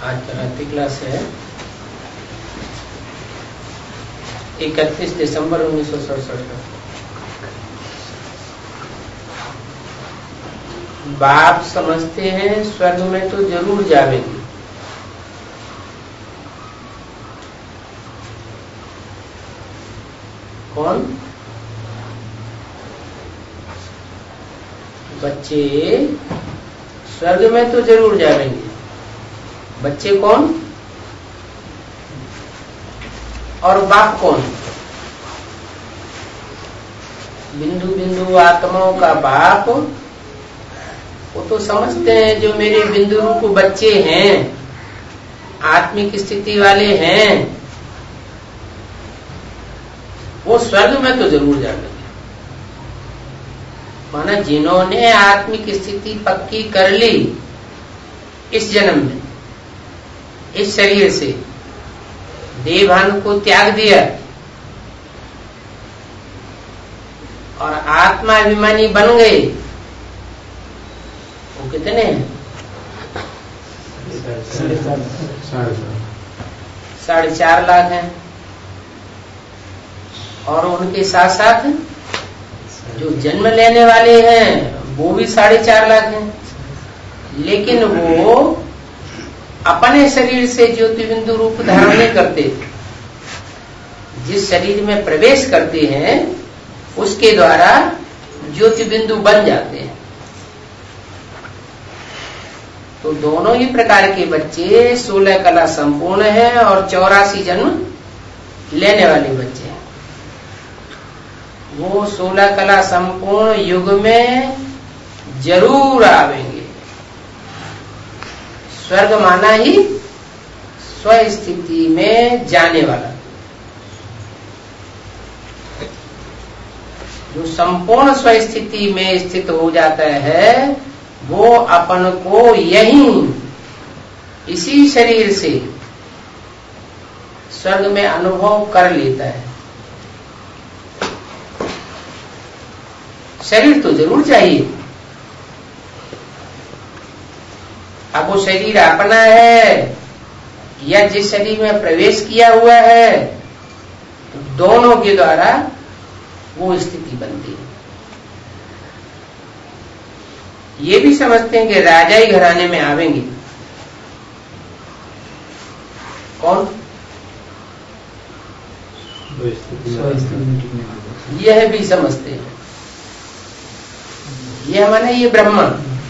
आज चौथी क्लास है 31 दिसंबर 1967। बाप समझते हैं स्वर्ग में तो जरूर जावेंगे। कौन? बच्चे स्वर्ग में तो जरूर जावेंगे। बच्चे कौन और बाप कौन? बिंदु बिंदु आत्माओं का बाप वो तो समझते हैं जो मेरे बिंदु रूप बच्चे हैं, आत्मिक स्थिति वाले हैं, वो स्वर्ग में तो जरूर जाएंगे। माना जिन्होंने आत्मिक स्थिति पक्की कर ली इस जन्म में, इस शरीर से देहभान को त्याग दिया और आत्मा अभिमानी बन गए, वो कितने हैं? 4.5 लाख हैं। और उनके साथ साथ जो जन्म लेने वाले हैं वो भी 4.5 लाख हैं। लेकिन वो अपने शरीर से ज्योति बिंदु रूप धारण नहीं करते। जिस शरीर में प्रवेश करते हैं उसके द्वारा ज्योति बिंदु बन जाते हैं। तो दोनों ही प्रकार के बच्चे 16 कला संपूर्ण है और 84 जन्म लेने वाले बच्चे हैं। वो 16 कला संपूर्ण युग में जरूर आवेंगे। स्वर्ग माना ही स्वस्थिति में जाने वाला। जो संपूर्ण स्वस्थिति में स्थित हो जाता है वो अपन को यहीं इसी शरीर से स्वर्ग में अनुभव कर लेता है। शरीर तो जरूर चाहिए। अब वो शरीर अपना है या जिस शरीर में प्रवेश किया हुआ है, तो दोनों के द्वारा वो स्थिति बनती है। ये भी समझते हैं कि राजाई घराने में आवेंगे। कौन? यह भी समझते हैं। यह माने ये ब्रह्मा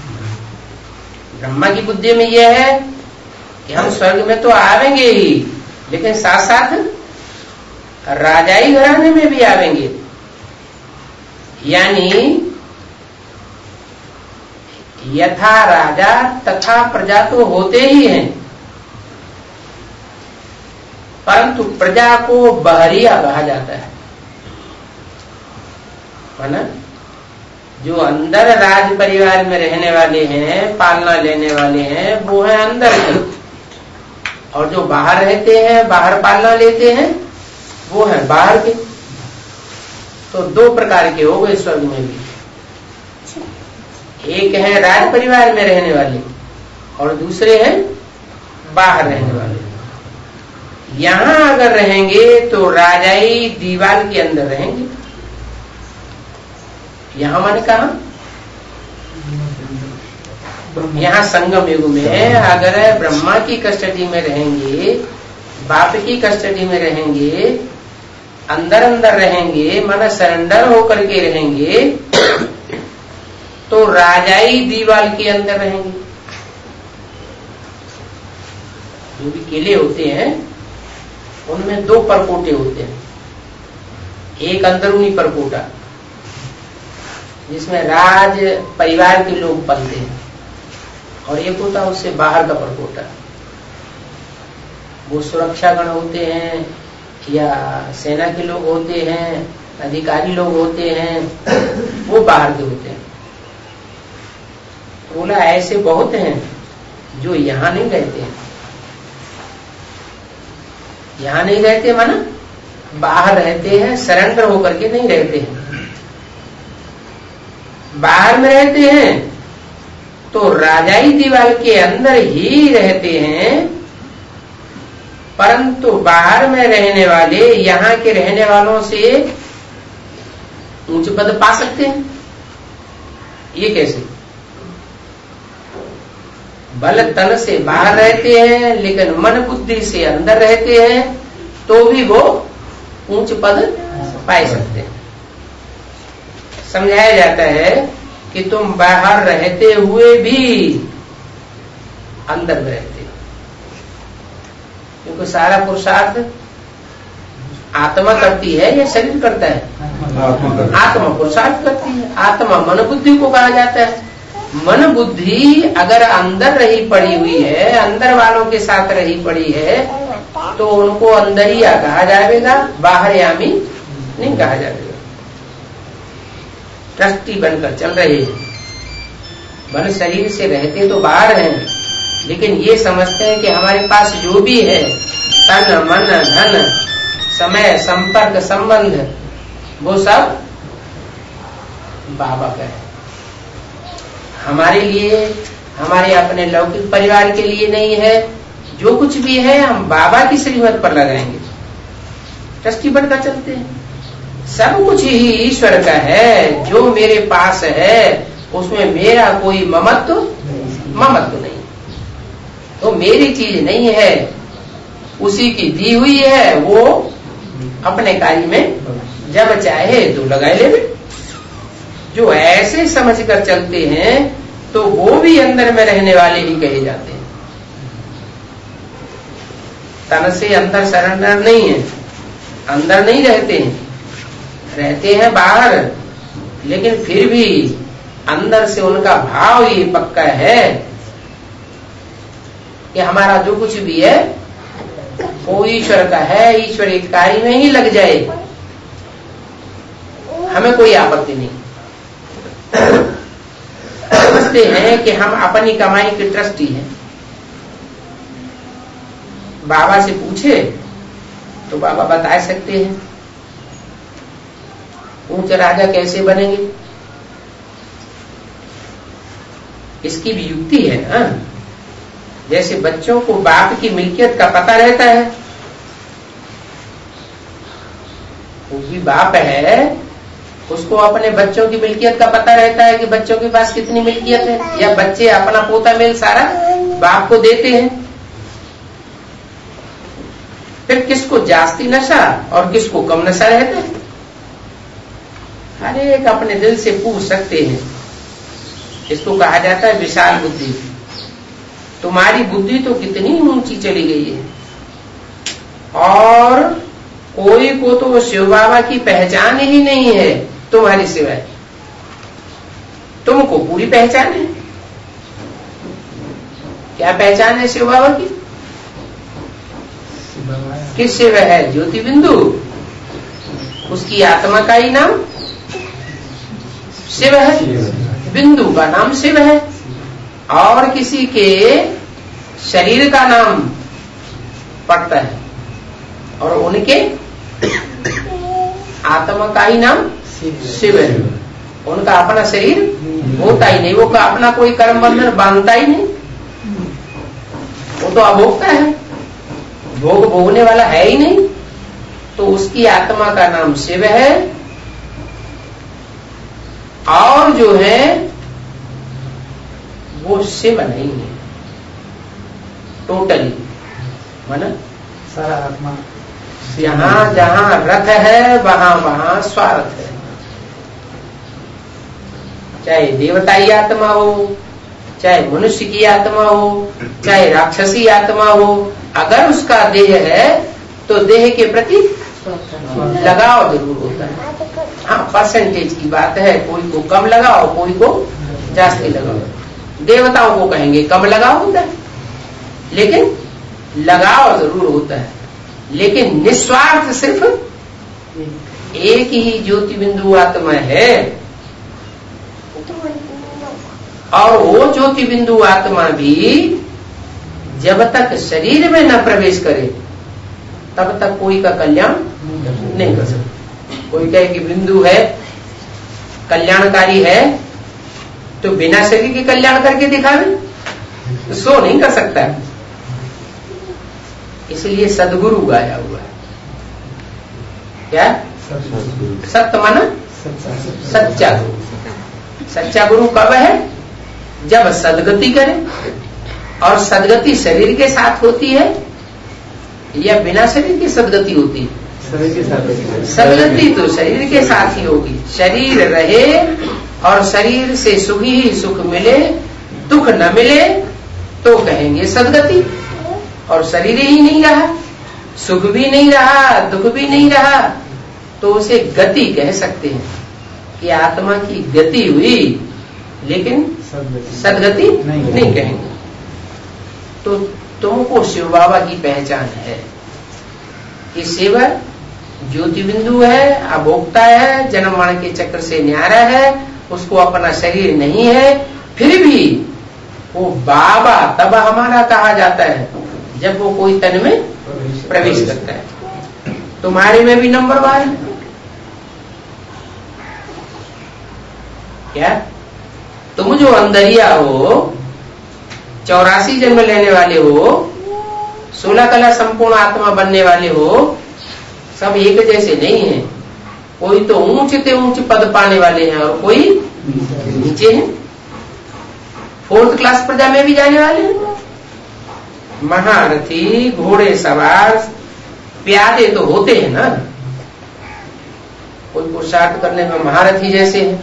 की बुद्धि में यह है कि हम स्वर्ग में तो आवेंगे ही, लेकिन साथ साथ राजाई घराने में भी आवेंगे। यानी यथा राजा तथा प्रजा तो होते ही हैं, परंतु प्रजा को बहरिया कहा जाता है। माना जो अंदर राज परिवार में रहने वाले हैं, पालना लेने वाले हैं, वो है अंदर के। और जो बाहर रहते हैं, बाहर पालना लेते हैं, वो है बाहर के। तो 2 प्रकार के हो गए स्वर्ग में भी। एक है राज परिवार में रहने वाले और दूसरे हैं बाहर रहने वाले। यहां अगर रहेंगे तो राजाई दीवार के अंदर रहेंगे। यहां मैंने कहा यहां संगम युग में अगर ब्रह्मा की कस्टडी में रहेंगे, बाप की कस्टडी में रहेंगे, अंदर अंदर रहेंगे, माना सरेंडर होकर के रहेंगे, तो राजाई दीवाल के अंदर रहेंगे। जो भी किले होते हैं उनमें 2 परकोटे होते हैं। एक अंदरूनी परकोटा जिसमें राज परिवार के लोग पलते हैं, और एक होता है उससे बाहर का परकोटा। वो सुरक्षा गण होते हैं या सेना के लोग होते हैं, अधिकारी लोग होते हैं, वो बाहर के होते हैं। बोला ऐसे बहुत हैं जो यहां नहीं रहते हैं। यहां नहीं रहते माना बाहर रहते हैं, सरेंडर होकर के नहीं रहते हैं। बाहर में रहते हैं तो राजाई दीवार के अंदर ही रहते हैं, परंतु बाहर में रहने वाले यहाँ के रहने वालों से ऊंच पद पा सकते हैं। ये कैसे? बल तन से बाहर रहते हैं लेकिन मन बुद्धि से अंदर रहते हैं तो भी वो ऊंच पद पाए सकते हैं। समझाया जाता है कि तुम बाहर रहते हुए भी अंदर में रहते हो, क्योंकि सारा पुरुषार्थ आत्मा करती है या शरीर करता है? आत्मा पुरुषार्थ करती है। आत्मा मन बुद्धि को कहा जाता है। मन बुद्धि अगर अंदर रही पड़ी हुई है, अंदर वालों के साथ रही पड़ी है, तो उनको अंदरिया कहा जाएगा, बाहर यामी नहीं कहा जाएगा। ट्रस्टी बनकर चल रहे हैं। मन शरीर से रहते तो बाहर हैं, लेकिन ये समझते हैं कि हमारे पास जो भी है, तन मन धन समय संपर्क संबंध, वो सब बाबा का है। हमारे लिए, हमारे अपने लौकिक परिवार के लिए नहीं है। जो कुछ भी है हम बाबा की श्रीमत पर लगाएंगे, ट्रस्टी बनकर चलते हैं। सब कुछ ही ईश्वर का है। जो मेरे पास है उसमें मेरा कोई ममत्व नहीं, तो मेरी चीज नहीं है, उसी की दी हुई है। वो अपने कार्य में जब चाहे तो लगाए ले। जो ऐसे समझ कर चलते हैं तो वो भी अंदर में रहने वाले ही कहे जाते हैं। तन से अंदर सरेंडर नहीं है, अंदर नहीं रहते हैं, रहते हैं बाहर, लेकिन फिर भी अंदर से उनका भाव ये पक्का है कि हमारा जो कुछ भी है वो ईश्वर का है। ईश्वर एक कार्य में ही लग जाए, हमें कोई आपत्ति नहीं। समझते हैं कि हम अपनी कमाई के ट्रस्टी हैं। बाबा से पूछे तो बाबा बता सकते हैं ऊंच राजा कैसे बनेंगे। इसकी भी युक्ति है ना। जैसे बच्चों को बाप की मिल्कियत का पता रहता है, वो भी बाप है, उसको अपने बच्चों की मिल्कियत का पता रहता है कि बच्चों के पास कितनी मिल्कियत है। या बच्चे अपना पोता मेल सारा बाप को देते हैं। फिर किसको जास्ती नशा और किसको कम नशा रहता है, हर एक अपने दिल से पूछ सकते हैं। इसको कहा जाता है विशाल बुद्धि। तुम्हारी बुद्धि तो कितनी ऊंची चली गई है, और कोई को तो शिव बाबा की पहचान ही नहीं है तुम्हारी सिवाय। तुमको पूरी पहचान है। क्या पहचान है शिव बाबा की? किस शिव है? ज्योति बिंदु, उसकी आत्मा का ही नाम शिव है, बिंदु का नाम शिव है, और किसी के शरीर का नाम पड़ता है, और उनके आत्मा का ही नाम शिव है। उनका अपना शरीर होता ही नहीं, वो का अपना कोई कर्म बंधन बांधता ही नहीं, वो तो अभोक्ता है, भोग भोगने वाला है ही नहीं। तो उसकी आत्मा का नाम शिव है, और जो है वो शिव नहीं है टोटली। माना सारा आत्मा, जहां जहां रथ है वहां वहां स्वार्थ है। चाहे देवताई आत्मा हो, चाहे मनुष्य की आत्मा हो, चाहे राक्षसी आत्मा हो, अगर उसका देह है तो देह के प्रति लगाव जरूर होता है। हाँ, परसेंटेज की बात है, कोई को कम लगाओ, कोई को जास्ती लगाओ। देवताओं को कहेंगे कम लगाव होता है, लेकिन लगाव जरूर होता है। लेकिन निस्वार्थ सिर्फ एक ही ज्योति बिंदु आत्मा है, और वो ज्योति बिंदु आत्मा भी जब तक शरीर में न प्रवेश करे तब तक कोई का कल्याण नहीं कर सकता। कोई कहे कि बिंदु है, कल्याणकारी है, तो बिना शरीर के कल्याण करके दिखावे, तो सो नहीं कर सकता। इसलिए सदगुरु गाया हुआ है। क्या? सत्य माना सच्चा गुरु। सच्चा गुरु कब है? जब सदगति करे। और सदगति शरीर के साथ होती है या बिना शरीर की सदगति होती है? सदगति तो शरीर के साथ ही होगी। शरीर रहे और शरीर से सुख ही सुख मिले, दुख न मिले तो कहेंगे सदगति। और शरीर ही नहीं रहा, सुख भी नहीं रहा, दुख भी नहीं रहा, तो उसे गति कह सकते हैं कि आत्मा की गति हुई, लेकिन सदगति नहीं कहेंगे। तो तुमको शिव बाबा की पहचान है कि शिव ज्योति बिंदु है, अभोक्ता है, जन्म मरण के चक्र से न्यारा है, उसको अपना शरीर नहीं है, फिर भी वो बाबा तब हमारा कहा जाता है जब वो कोई तन में प्रवेश करता है। तुम्हारे में भी नंबर 1 है क्या? तुम जो अंदरिया हो, 84 जन्म लेने वाले हो, 16 कला संपूर्ण आत्मा बनने वाले हो, सब एक जैसे नहीं है। कोई तो ऊंचे से ऊंचे पद पाने वाले हैं और कोई नीचे हैं। 4th क्लास प्रजा में भी जाने वाले हैं। महारथी, घोड़े सवार, प्यादे तो होते हैं ना। कोई पुरुषार्थ करने में महारथी जैसे है,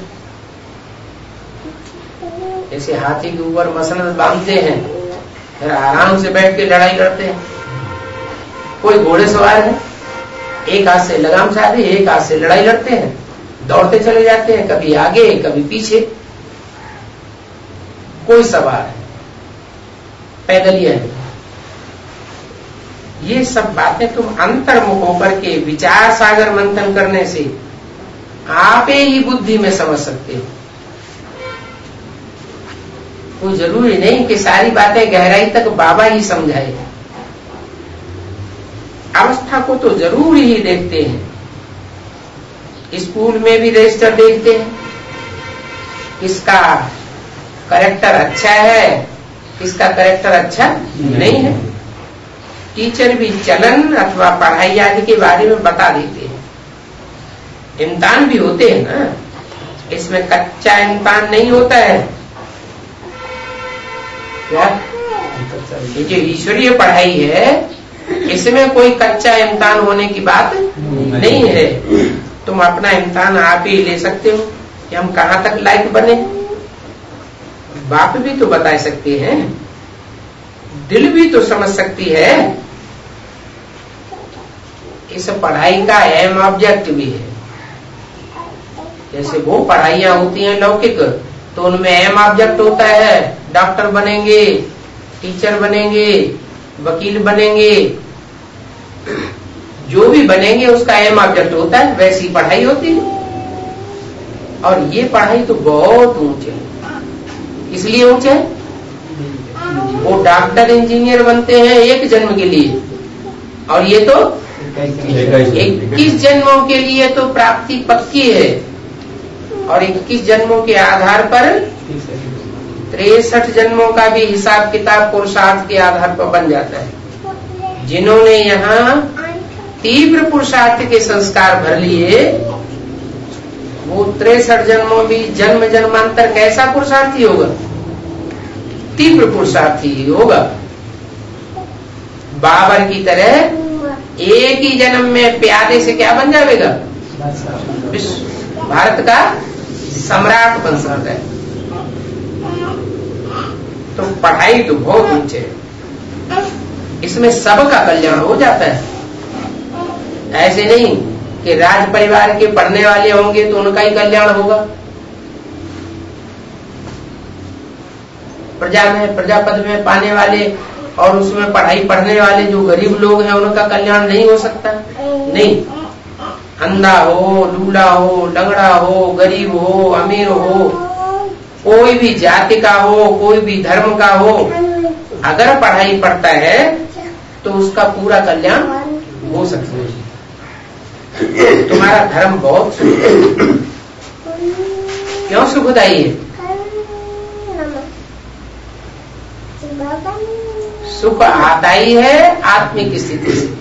जैसे हाथी के ऊपर मसनद बांधते हैं, फिर आराम से बैठ के लड़ाई करते हैं। कोई घोड़े सवार है, एक हाथ से लगाम साधे, एक हाथ से लड़ाई लड़ते हैं, दौड़ते चले जाते हैं, कभी आगे कभी पीछे। कोई सवार है, पैदलिया है। ये सब बातें तुम अंतर्मुख होकर के विचार सागर मंथन करने से आपे ही बुद्धि में समझ सकते हो। कोई जरूरी नहीं कि सारी बातें गहराई तक बाबा ही समझाए। अवस्था को तो जरूर ही देखते हैं। स्कूल में भी रजिस्टर देखते हैं, किसका कैरेक्टर अच्छा है, किसका कैरेक्टर अच्छा नहीं है। टीचर भी चलन अथवा पढ़ाई आदि के बारे में बता देते हैं। इम्तिहान भी होते हैं ना, इसमें कच्चा इम्तिहान नहीं होता है क्या? ये जो ईश्वरीय पढ़ाई है, इसमें कोई कच्चा इम्तिहान होने की बात नहीं है। तुम अपना इम्तिहान आप ही ले सकते हो कि हम कहाँ तक लायक बने। बाप भी तो बता सकते हैं, दिल भी तो समझ सकती है। इस पढ़ाई का एम ऑब्जेक्ट भी है। जैसे वो पढ़ाइयाँ होती हैं लौकिक, तो उनमें एम ऑब्जेक्ट होता है, डॉक्टर बनेंगे, टीचर बनेंगे, वकील बनेंगे, जो भी बनेंगे उसका एम ऑब्जेक्ट होता है। वैसी पढ़ाई होती है। और ये पढ़ाई तो बहुत ऊंचे है। इसलिए ऊंचे है, वो डॉक्टर इंजीनियर बनते हैं 1 जन्म के लिए, और ये तो 21 जन्मों के लिए तो प्राप्ति पक्की है। और 21 जन्मों के आधार पर 63 जन्मों का भी हिसाब किताब पुरुषार्थ के आधार पर बन जाता है। जिन्होंने यहाँ तीव्र पुरुषार्थ के संस्कार भर लिए, वो 63 जन्मों भी जन्म जन्मांतर कैसा पुरुषार्थी होगा? तीव्र पुरुषार्थी होगा। बाबर की तरह एक ही जन्म में प्यादे से क्या बन जाएगा? भारत का सम्राट बन सकता है। तो पढ़ाई तो बहुत ऊंचे है, इसमें सबका कल्याण हो जाता है। ऐसे नहीं कि राज परिवार के पढ़ने वाले होंगे तो उनका ही कल्याण होगा। प्रजा में, प्रजापद में पाने वाले और उसमें पढ़ाई पढ़ने वाले जो गरीब लोग हैं उनका कल्याण नहीं हो सकता। नहीं, अंधा हो, लूला हो, लंगड़ा हो, गरीब हो, अमीर हो, कोई भी जाति का हो, कोई भी धर्म का हो, अगर पढ़ाई पढ़ता है तो उसका पूरा कल्याण हो सकता है। तुम्हारा धर्म बहुत क्यों सुखदायी है? सुख आता ही है आत्मिक स्थिति से।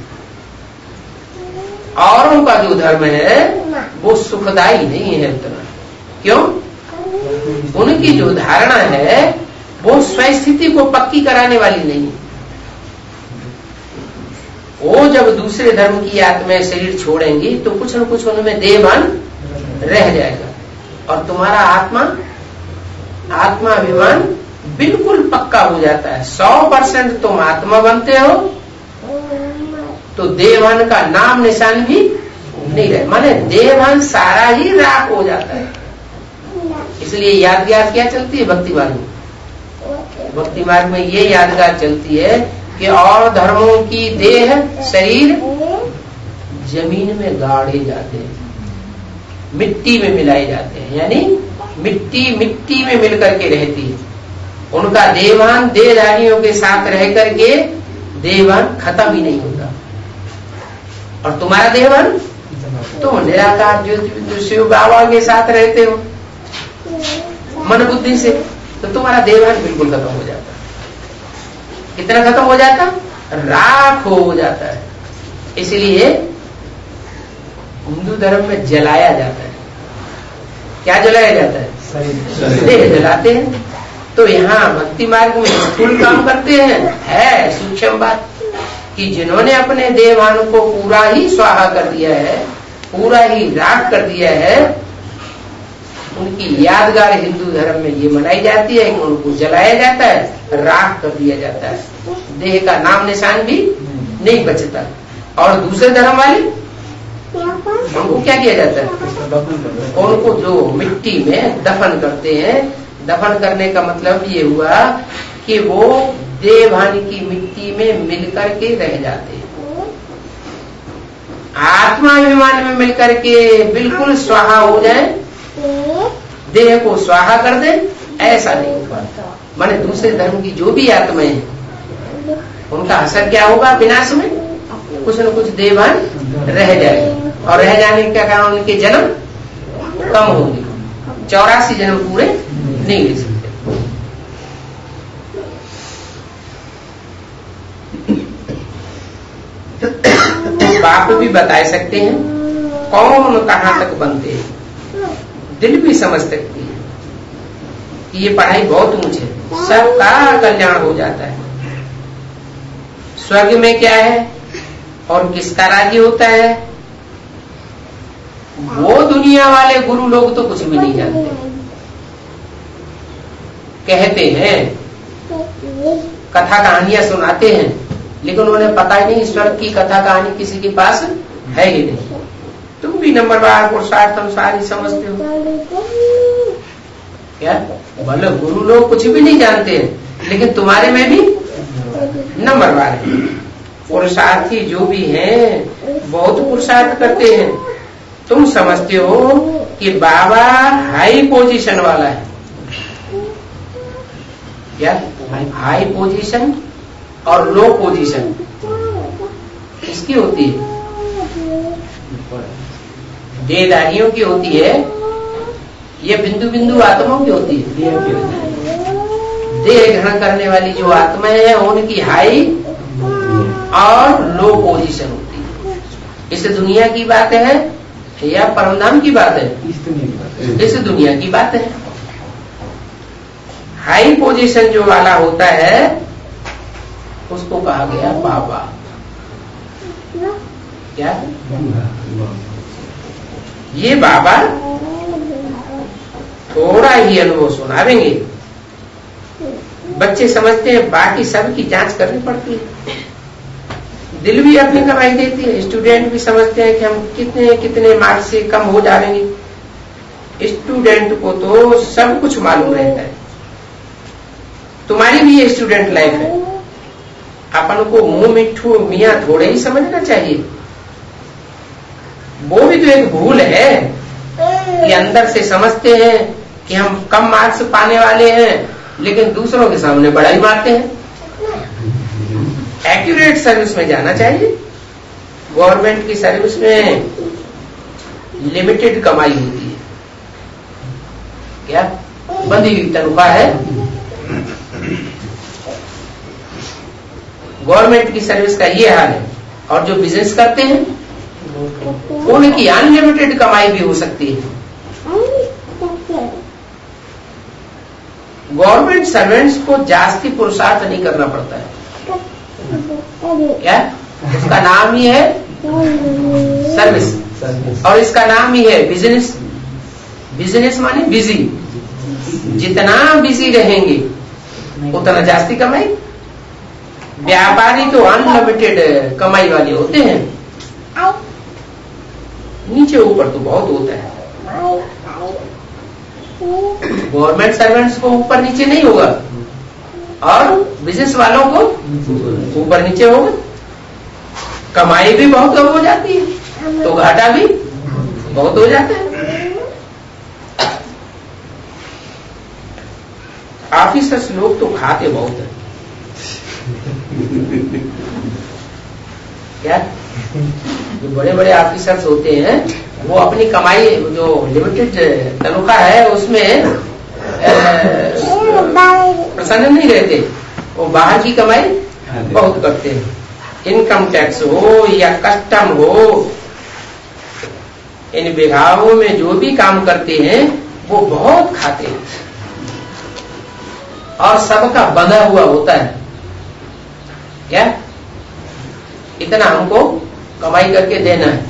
औरों का जो धर्म है वो सुखदायी नहीं है उतना। क्यों? उनकी जो धारणा है वो स्वस्थिति को पक्की कराने वाली नहीं है। वो जब दूसरे धर्म की आत्माएं शरीर छोड़ेंगी तो कुछ न कुछ उनमें देहभान रह जाएगा और तुम्हारा आत्माभिमान बिल्कुल पक्का हो जाता है। 100% तुम आत्मा बनते हो तो देहभान का नाम निशान भी नहीं रहे, माने देहभान सारा ही राख हो जाता है। इसलिए यादगार क्या चलती है भक्ति मार्ग में? भक्ति मार्ग में ये यादगार चलती है कि और धर्मों की देह शरीर जमीन में गाड़े जाते हैं, मिट्टी में मिलाए जाते हैं, यानी मिट्टी में मिलकर के रहती है। उनका देहभान देहधारियों के साथ रह करके देहभान खत्म ही नहीं होता। और तुम्हारा देहभान तुम निराकार ज्योति शिव बाबा के साथ रहते हो मन बुद्धि से, तो तुम्हारा देहभान बिल्कुल खत्म हो जाता है। कितना खत्म हो जाता? राख हो जाता है। इसलिए हिंदू धर्म में जलाया जाता है। क्या जलाया जाता है? देह जलाते हैं। तो यहाँ भक्ति मार्ग में स्थूल काम करते हैं, है सूक्ष्म बात कि जिन्होंने अपने देहभान को पूरा ही स्वाहा कर दिया है, पूरा ही राख कर दिया है, उनकी यादगार हिंदू धर्म में ये मनाई जाती है कि उनको जलाया जाता है, राख कर दिया जाता है, देह का नाम निशान भी नहीं बचता। और दूसरे धर्म वाले उनको क्या किया जाता है? उनको जो मिट्टी में दफन करते हैं। दफन करने का मतलब ये हुआ कि वो देहभान की मिट्टी में मिलकर के रह जाते हैं, आत्माभिमान में मिलकर के बिल्कुल स्वाहा हो जाए, देह को स्वाहा कर दे, ऐसा नहीं हो पाता। माने दूसरे धर्म की जो भी आत्माएं हैं उनका असर क्या होगा? विनाश में कुछ न कुछ देहभान रह जाएगा और रह जाने का कारण उनके जन्म कम होंगे, 84 जन्म पूरे नहीं ले सकते। बाप भी बता सकते हैं कौन कहां तक बनते हैं, दिल भी समझ सकती है कि ये पढ़ाई बहुत ऊंच है, सबका कल्याण हो जाता है। स्वर्ग में क्या है और किसका राज्य होता है, वो दुनिया वाले गुरु लोग तो कुछ भी नहीं जानते। कहते हैं, कथा कहानियां सुनाते हैं, लेकिन उन्हें पता ही नहीं स्वर्ग की कथा कहानी किसी के पास है ही नहीं। तुम भी नंबरवार पुरुषार्थ सारी समझते हो क्या? भले गुरु लोग कुछ भी नहीं जानते हैं, लेकिन तुम्हारे में भी नंबरवार है। पुरुषार्थी जो भी हैं बहुत पुरुषार्थ करते हैं। तुम समझते हो कि बाबा हाई पोजीशन वाला है क्या? हाई पोजीशन और लो पोजीशन किसकी होती है? देहधारियों की होती है, ये बिंदु बिंदु आत्माओं की होती है। देह ग्रहण करने वाली जो आत्माएं हैं उनकी हाई और लो पोजीशन होती है। इस दुनिया की बात है या परमधाम की बात है? इस दुनिया की बात है। हाई पोजीशन जो वाला होता है उसको कहा गया बाबा। क्या? ये बाबा थोड़ा ही अनुभव सुनावेंगे। बच्चे समझते हैं बाकी सब की जांच करनी पड़ती है, दिल भी अपनी कमाई देती है। स्टूडेंट भी समझते हैं कि हम कितने कितने मार्क्स से कम हो जाएंगे। स्टूडेंट को तो सब कुछ मालूम रहता है। तुम्हारी भी ये स्टूडेंट लाइफ है। अपन को मुंह मिठू मियाँ थोड़े ही समझना चाहिए। वो भी तो एक भूल है कि अंदर से समझते हैं कि हम कम मार्क्स पाने वाले हैं, लेकिन दूसरों के सामने बड़ा ही मारते हैं। एक्यूरेट सर्विस में जाना चाहिए। गवर्नमेंट की सर्विस में लिमिटेड कमाई होती है। क्या? बंधी हुई तनख्वाह है। गवर्नमेंट की सर्विस का ये हाल है। और जो बिजनेस करते हैं उनकी अनलिमिटेड कमाई भी हो सकती है। गवर्नमेंट सर्वेंट्स को जास्ती पुरुषार्थ नहीं करना पड़ता है। क्या उसका नाम ही है सर्विस, और इसका नाम ही है बिजनेस। बिजनेस माने बिजी, जितना बिजी रहेंगे उतना जास्ती कमाई। व्यापारी तो अनलिमिटेड कमाई वाले होते हैं, नीचे ऊपर तो बहुत होता है। गवर्नमेंट सर्वेंट्स को ऊपर नीचे नहीं होगा, और बिजनेस वालों को ऊपर नीचे होगा। कमाई भी बहुत कम हो जाती है तो घाटा भी बहुत हो जाता है। ऑफिसर्स लोग तो खाते बहुत है। क्या जो बड़े बड़े ऑफिसर्स होते हैं वो अपनी कमाई जो लिमिटेड तनख्वाह है उसमें प्रसन्न नहीं रहते, वो बाहर की कमाई बहुत करते हैं। इनकम टैक्स हो या कस्टम हो, इन विभागों में जो भी काम करते हैं वो बहुत खाते हैं, और सबका बंधा हुआ होता है। क्या इतना हमको कमाई करके देना है।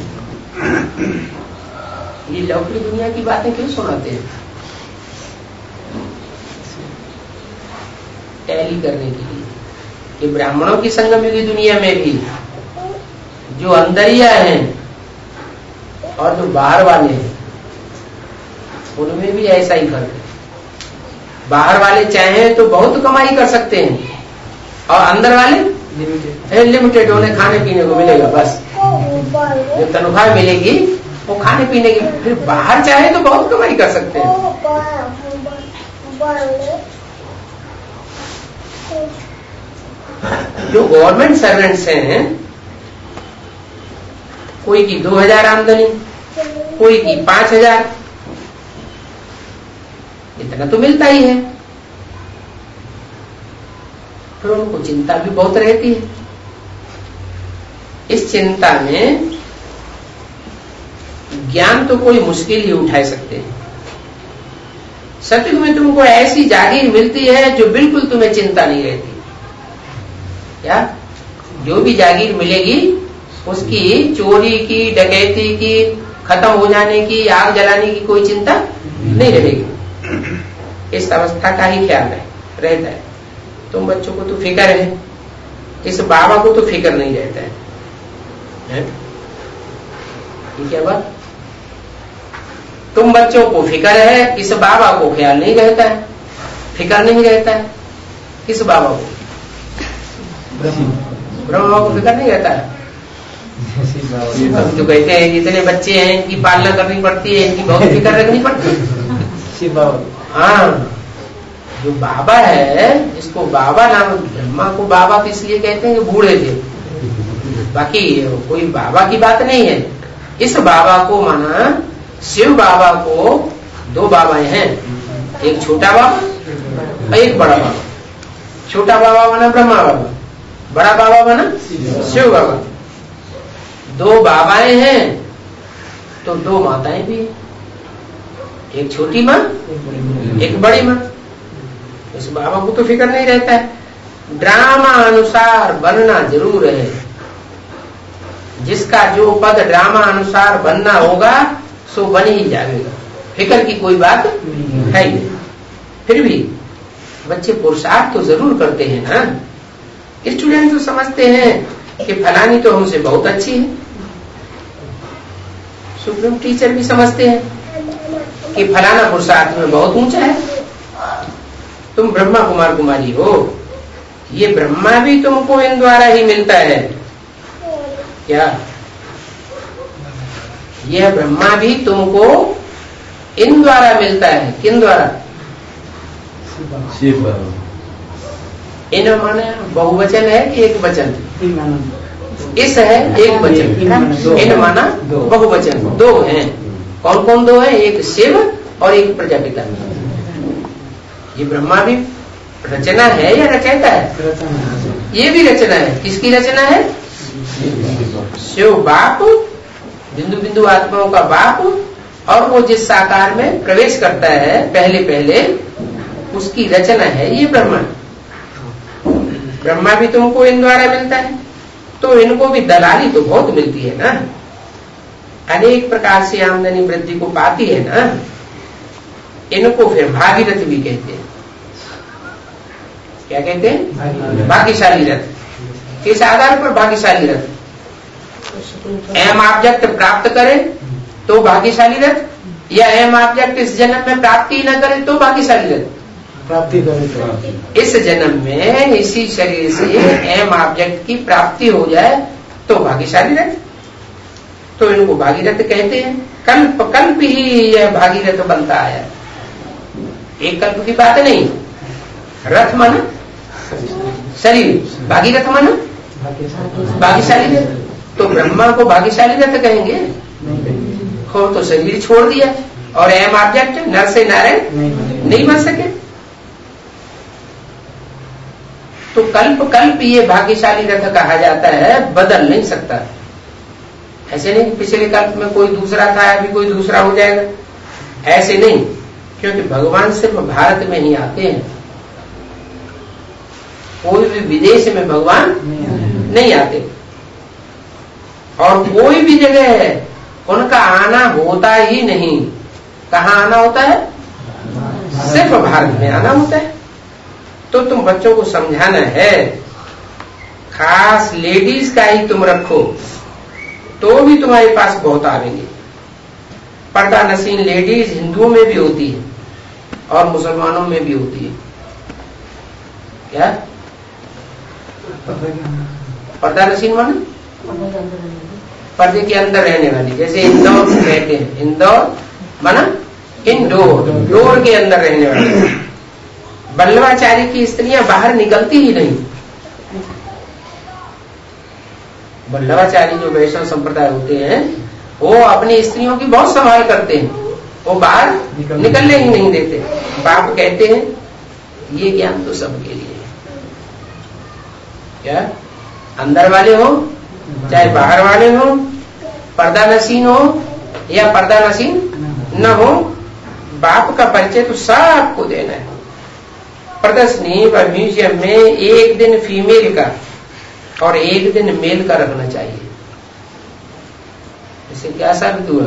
ये लौकिक दुनिया की बातें क्यों सुनाते हैं? टैली करने के लिए कि ब्राह्मणों की संगम युगी दुनिया में भी जो अंदरिया हैं और जो बाहर वाले हैं उनमें भी ऐसा ही फर्क है। बाहर वाले चाहें तो बहुत कमाई कर सकते हैं, और अंदर वाले लिमिटेड, उन्हें खाने पीने को मिलेगा बस। जो तनख्वाह मिलेगी वो खाने पीने की। फिर बाहर चाहे तो बहुत कमाई कर सकते हैं। जो गवर्नमेंट सर्वेंट्स हैं, कोई की 2000 आमदनी, कोई की 5000, इतना तो मिलता ही है। फिर उनको चिंता भी बहुत रहती है। इस चिंता में ज्ञान तो कोई मुश्किल ही उठा सकते हैं। सतयुग में तुमको ऐसी जागीर मिलती है जो बिल्कुल तुम्हें चिंता नहीं रहती। क्या जो भी जागीर मिलेगी उसकी चोरी की, डकैती की, खत्म हो जाने की, आग जलाने की कोई चिंता नहीं रहेगी। इस अवस्था का ही ख्याल रहता है। तुम बच्चों को तो फिक्र है, इस बाबा को तो फिक्र नहीं रहता है। ठीक है बात? तुम बच्चों को फिक्र है, इस बाबा को ख्याल नहीं रहता है, फिक्र नहीं रहता है। किस बाबा को? ब्रह्म बाबा को फिक्र नहीं रहता है। हम तो कहते हैं जितने बच्चे हैं इनकी पालना करनी पड़ती है, इनकी बहुत फिक्र रखनी पड़ती है। हाँ, जो बाबा है, जिसको बाबा नाम, ब्रह्मा को बाबा तो इसलिए कहते हैं कि बूढ़े थे, बाकी कोई बाबा की बात नहीं है। इस बाबा को माना शिव बाबा को दो बाबाएं हैं, एक छोटा बाबा और एक बड़ा बाबा। छोटा बाबा माना ब्रह्मा बाबा, बड़ा बाबा माना शिव बाबा। दो बाबाएं हैं तो दो माताएं भी हैं, एक छोटी माँ एक बड़ी माँ। इस बाबा को तो फिक्र नहीं रहता है। ड्रामा अनुसार बनना जरूर है। जिसका जो पद ड्रामा अनुसार बनना होगा सो बन ही जाएगा, फिक्र की कोई बात है ही नहीं। फिर भी बच्चे पुरुषार्थ तो जरूर करते हैं ना। स्टूडेंट तो समझते हैं कि फलानी तो हमसे बहुत अच्छी है। सुप्रीम टीचर भी समझते हैं कि फलाना पुरुषार्थ में बहुत ऊंचा है। तुम ब्रह्मा कुमार कुमारी हो, ये ब्रह्मा भी तुमको इन द्वारा ही मिलता है। क्या यह ब्रह्मा भी तुमको इन द्वारा मिलता है? किन द्वारा? शिव। इन माने बहुवचन है कि एक वचन? इस है एक वचन, इन माना बहुवचन। दो हैं। कौन कौन दो है? एक शिव और एक प्रजापिता। ये ब्रह्मा भी रचना है या रचयिता है? ये भी रचना है। किसकी रचना है? शिव बाप, बिंदु बिंदु आत्माओं का बाप, और वो जिस साकार में प्रवेश करता है पहले पहले, उसकी रचना है ये ब्रह्मा। ब्रह्मा भी तुमको इन द्वारा मिलता है, तो इनको भी दलाली तो बहुत मिलती है ना, अनेक प्रकार से आमदनी वृद्धि को पाती है ना। इनको फिर भागीरथ भी कहते हैं। क्या कहते हैं? भाग्यशाली रथ। किस आधार पर भाग्यशाली रथ? एम ऑब्जेक्ट प्राप्त करे तो भाग्यशाली रथ, या एम ऑब्जेक्ट इस जन्म में प्राप्ति न करे तो भाग्यशाली रथ? प्राप्ति करे तो। इस जन्म में इसी शरीर से एम ऑब्जेक्ट की प्राप्ति हो जाए तो भाग्यशाली रथ। तो इनको भागीरथ कहते हैं। कल्प कल्प ही यह भागीरथ बनता आया, एक कल्प की बात नहीं। रथ माना शरीर, भागीरथ माना भाग्यशाली रथ। तो ब्रह्मा को भाग्यशाली रथ कहेंगे? हो तो शरीर छोड़ दिया और एम ऑब्जेक्ट नर से नारायण नहीं बन सके। तो कल्प कल्प ये भाग्यशाली रथ कहा जाता है, बदल नहीं सकता। ऐसे नहीं कि पिछले कल्प में कोई दूसरा था अभी कोई दूसरा हो जाएगा, ऐसे नहीं। क्योंकि भगवान सिर्फ भारत में ही आते हैं, कोई भी विदेश में भगवान नहीं आते। और कोई भी जगह है उनका आना होता ही नहीं। कहाँ आना होता है? सिर्फ भारत में आना होता है। तो तुम बच्चों को समझाना है, खास लेडीज का ही तुम रखो तो भी तुम्हारे पास बहुत आवेंगे। पर्दा नसीन लेडीज हिंदुओं में भी होती है और मुसलमानों में भी होती है। क्या पर्दा नसीन माने? पर्दे के अंदर रहने वाली, जैसे इंदौर कहते हैं, इंदौर माना इंडोर, डोर के अंदर रहने वाली। वल्लभाचार्य की स्त्रियां बाहर निकलती ही नहीं। वल्लभाचार्य जो वैष्णव संप्रदाय होते हैं वो अपनी स्त्रियों की बहुत संभाल करते हैं, वो बाहर निकलने ही नहीं देते। बाप कहते हैं ये ज्ञान तो सबके लिए है। क्या अंदर वाले हो चाहे बाहर वाले हो, पर्दा नसीन हो या पर्दा नसीन न हो, बाप का परिचय तो सबको देना है। प्रदर्शनी व म्यूजियम में एक दिन फीमेल का और एक दिन मेल का रखना चाहिए। इससे क्या साबित हुआ?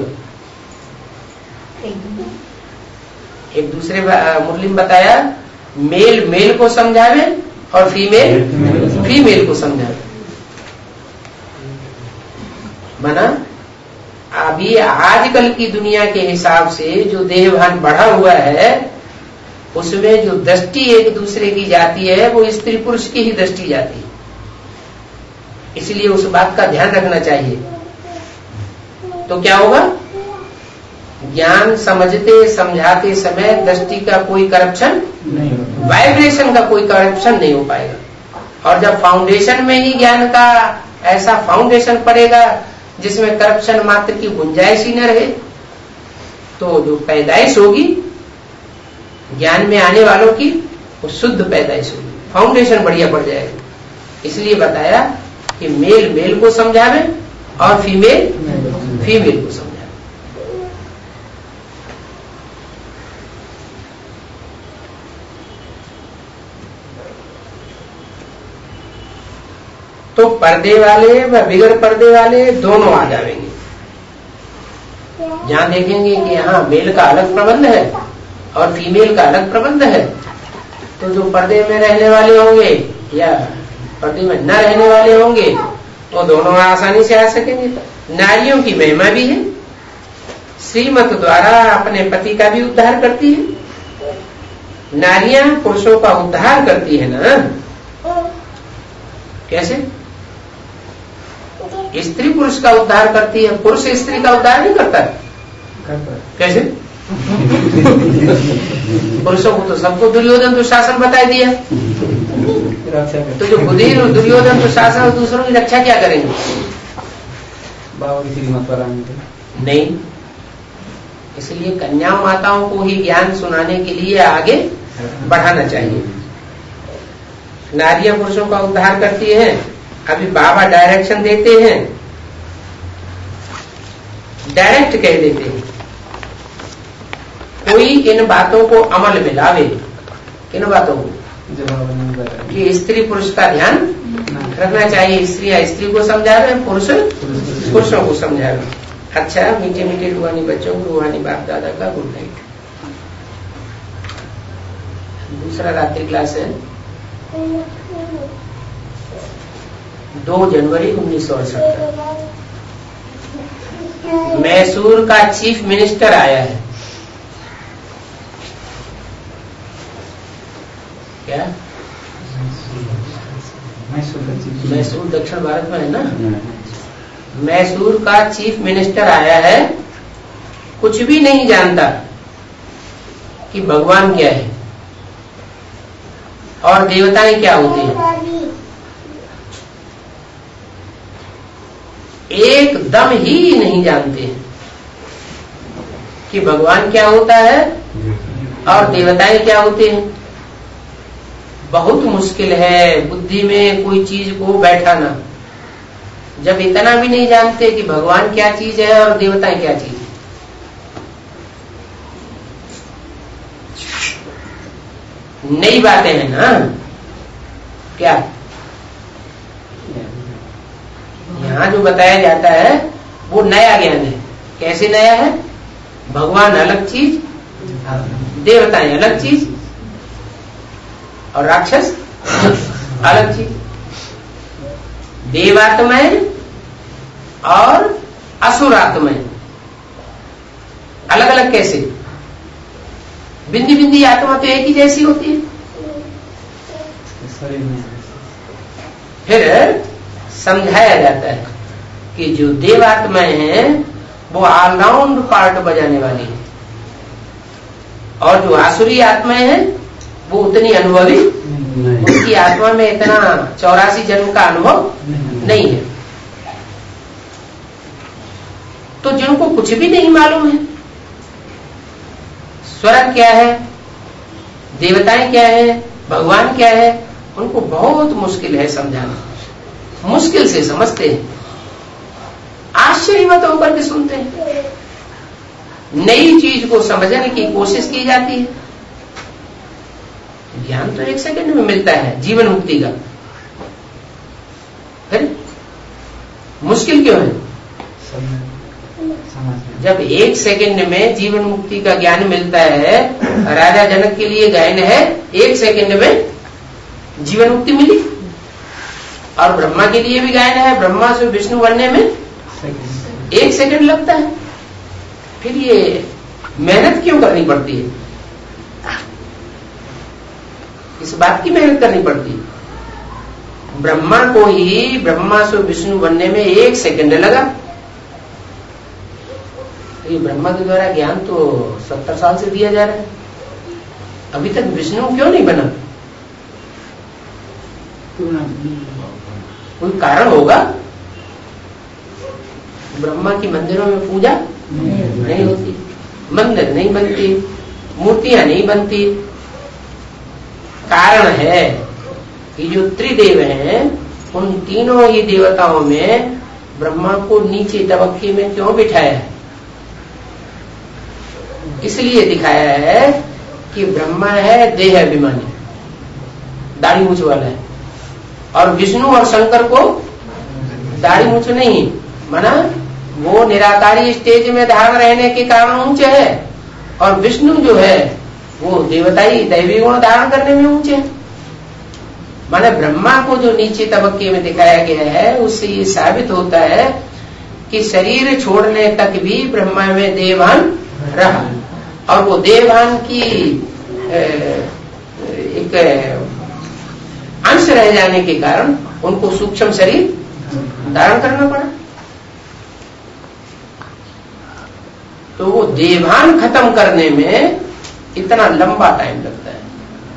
एक दूसरे मुरली में बताया, मेल मेल को समझावे और फीमेल फीमेल को समझावे। माना अभी आजकल की दुनिया के हिसाब से जो देहभान बढ़ा हुआ है उसमें जो दृष्टि एक दूसरे की जाती है वो स्त्री पुरुष की ही दृष्टि जाती है। इसलिए उस बात का ध्यान रखना चाहिए। तो क्या होगा? ज्ञान समझते समझाते समय दृष्टि का कोई करप्शन नहीं, वाइब्रेशन का कोई करप्शन नहीं हो पाएगा। और जब फाउंडेशन में ही ज्ञान का ऐसा फाउंडेशन पड़ेगा जिसमें करप्शन मात्र की गुंजाइश ही न रहे, तो जो पैदाइश होगी ज्ञान में आने वालों की वो शुद्ध पैदाइश होगी, फाउंडेशन बढ़िया पड़ जाएगा। इसलिए बताया कि मेल मेल को समझावे और फीमेल फीमेल को समझावे। तो पर्दे वाले व बिगर पर्दे वाले दोनों आ जाएंगे। जहां देखेंगे कि यहाँ मेल का अलग प्रबंध है और फीमेल का अलग प्रबंध है, तो जो पर्दे में रहने वाले होंगे या पर्दे में न रहने वाले होंगे वो दोनों आसानी से आ सकेंगे। नारियों की महिमा भी है, श्रीमत द्वारा अपने पति का भी उद्धार करती है। नारियां पुरुषों का उद्धार करती है ना। कैसे? स्त्री पुरुष का उद्धार करती है, पुरुष स्त्री का उद्धार नहीं करता। कैसे? पुरुषों को तो सबको दुर्योधन दुशासन बता दिया, तो जो बुद्धि दुर्योधन दुशासन और दूसरों की रक्षा क्या करेंगे? नहीं। इसलिए कन्या माताओं को ही ज्ञान सुनाने के लिए आगे बढ़ाना चाहिए। नारियां पुरुषों का उद्धार करती हैं। अभी बाबा डायरेक्शन देते हैं, डायरेक्ट कह देते हैं कोई इन बातों को अमल में लावे। किन बातों को? कि स्त्री पुरुष का ध्यान रखना चाहिए। स्त्रियां स्त्री को समझा रहे हैं, पुरुष पुरुषों को समझा रहे हैं। अच्छा, मीठे मीठे रूहानी बच्चों को रूहानी बाप दादा का गुड नाइट। दूसरा रात्रि क्लास है 2 जनवरी 1968। मैसूर का चीफ मिनिस्टर आया है। क्या? मैसूर दक्षिण भारत में है ना। मैसूर का चीफ मिनिस्टर आया है, कुछ भी नहीं जानता कि भगवान क्या है और देवताएं क्या होती हैं। एकदम ही नहीं जानते हैं कि भगवान क्या होता है और देवताएं क्या होते हैं। बहुत मुश्किल है बुद्धि में कोई चीज को बैठाना, जब इतना भी नहीं जानते कि भगवान क्या चीज है और देवताएं क्या चीज है। नई बातें हैं ना। क्या यहाँ जो बताया जाता है वो नया ज्ञान है। कैसे नया है? भगवान अलग चीज, देवताएं अलग चीज और राक्षस अलग चीज। देवात्माएं और असुरात्माएं अलग अलग कैसे? बिंदी बिंदी आत्मा तो एक ही जैसी होती है। फिर समझाया जाता है कि जो देवात्माएं हैं वो ऑलराउंड पार्ट बजाने वाली है और जो आसुरी आत्माएं हैं वो उतनी अनुभवी, उनकी आत्मा में इतना 84 जन्म का अनुभव नहीं है। तो जिनको कुछ भी नहीं मालूम है, स्वर्ग क्या है, देवताएं क्या है, भगवान क्या है, उनको बहुत मुश्किल है समझाना। मुश्किल से समझते हैं, आश्चर्य मत होकर के सुनते हैं। नई चीज को समझने की कोशिश की जाती है। ज्ञान तो 1 सेकंड में मिलता है जीवन मुक्ति का, फिर मुश्किल क्यों है? जब 1 सेकंड में जीवन मुक्ति का ज्ञान मिलता है, राजा जनक के लिए गायन है 1 सेकंड में जीवन मुक्ति मिली, और ब्रह्मा के लिए भी गायन है ब्रह्मा से विष्णु बनने में 1 सेकंड लगता है। फिर ये मेहनत क्यों करनी पड़ती है? इस बात की मेहनत करनी पड़ती है। ब्रह्मा को ही ब्रह्मा से विष्णु बनने में 1 सेकंड लगा। ये ब्रह्मा के द्वारा ज्ञान तो 70 साल से दिया जा रहा है, अभी तक विष्णु क्यों नहीं बना? कोई कारण होगा। ब्रह्मा की मंदिरों में पूजा नहीं होती, मंदिर नहीं बनती, मूर्तियां नहीं बनती। कारण है कि जो त्रिदेव हैं उन तीनों ही देवताओं में ब्रह्मा को नीचे तबक्के में क्यों बिठाया है? इसलिए दिखाया है कि ब्रह्मा है देह अभिमानी, दाढ़ी मूछ वाला है, और विष्णु और शंकर को दाढ़ी मूछ नहीं, माना वो निराकारी स्टेज में धारण रहने के कारण ऊंचे है, और विष्णु जो है वो देवताई दैवी गुण धारण करने में ऊंचे है। माने ब्रह्मा को जो नीचे तबक्के में दिखाया गया है उससे ये साबित होता है कि शरीर छोड़ने तक भी ब्रह्मा में देवभान रहा, और वो देवभान की एक अंश रह जाने के कारण उनको सूक्ष्म शरीर धारण करना पड़ा। तो वो देवभान खत्म करने में इतना लंबा टाइम लगता है।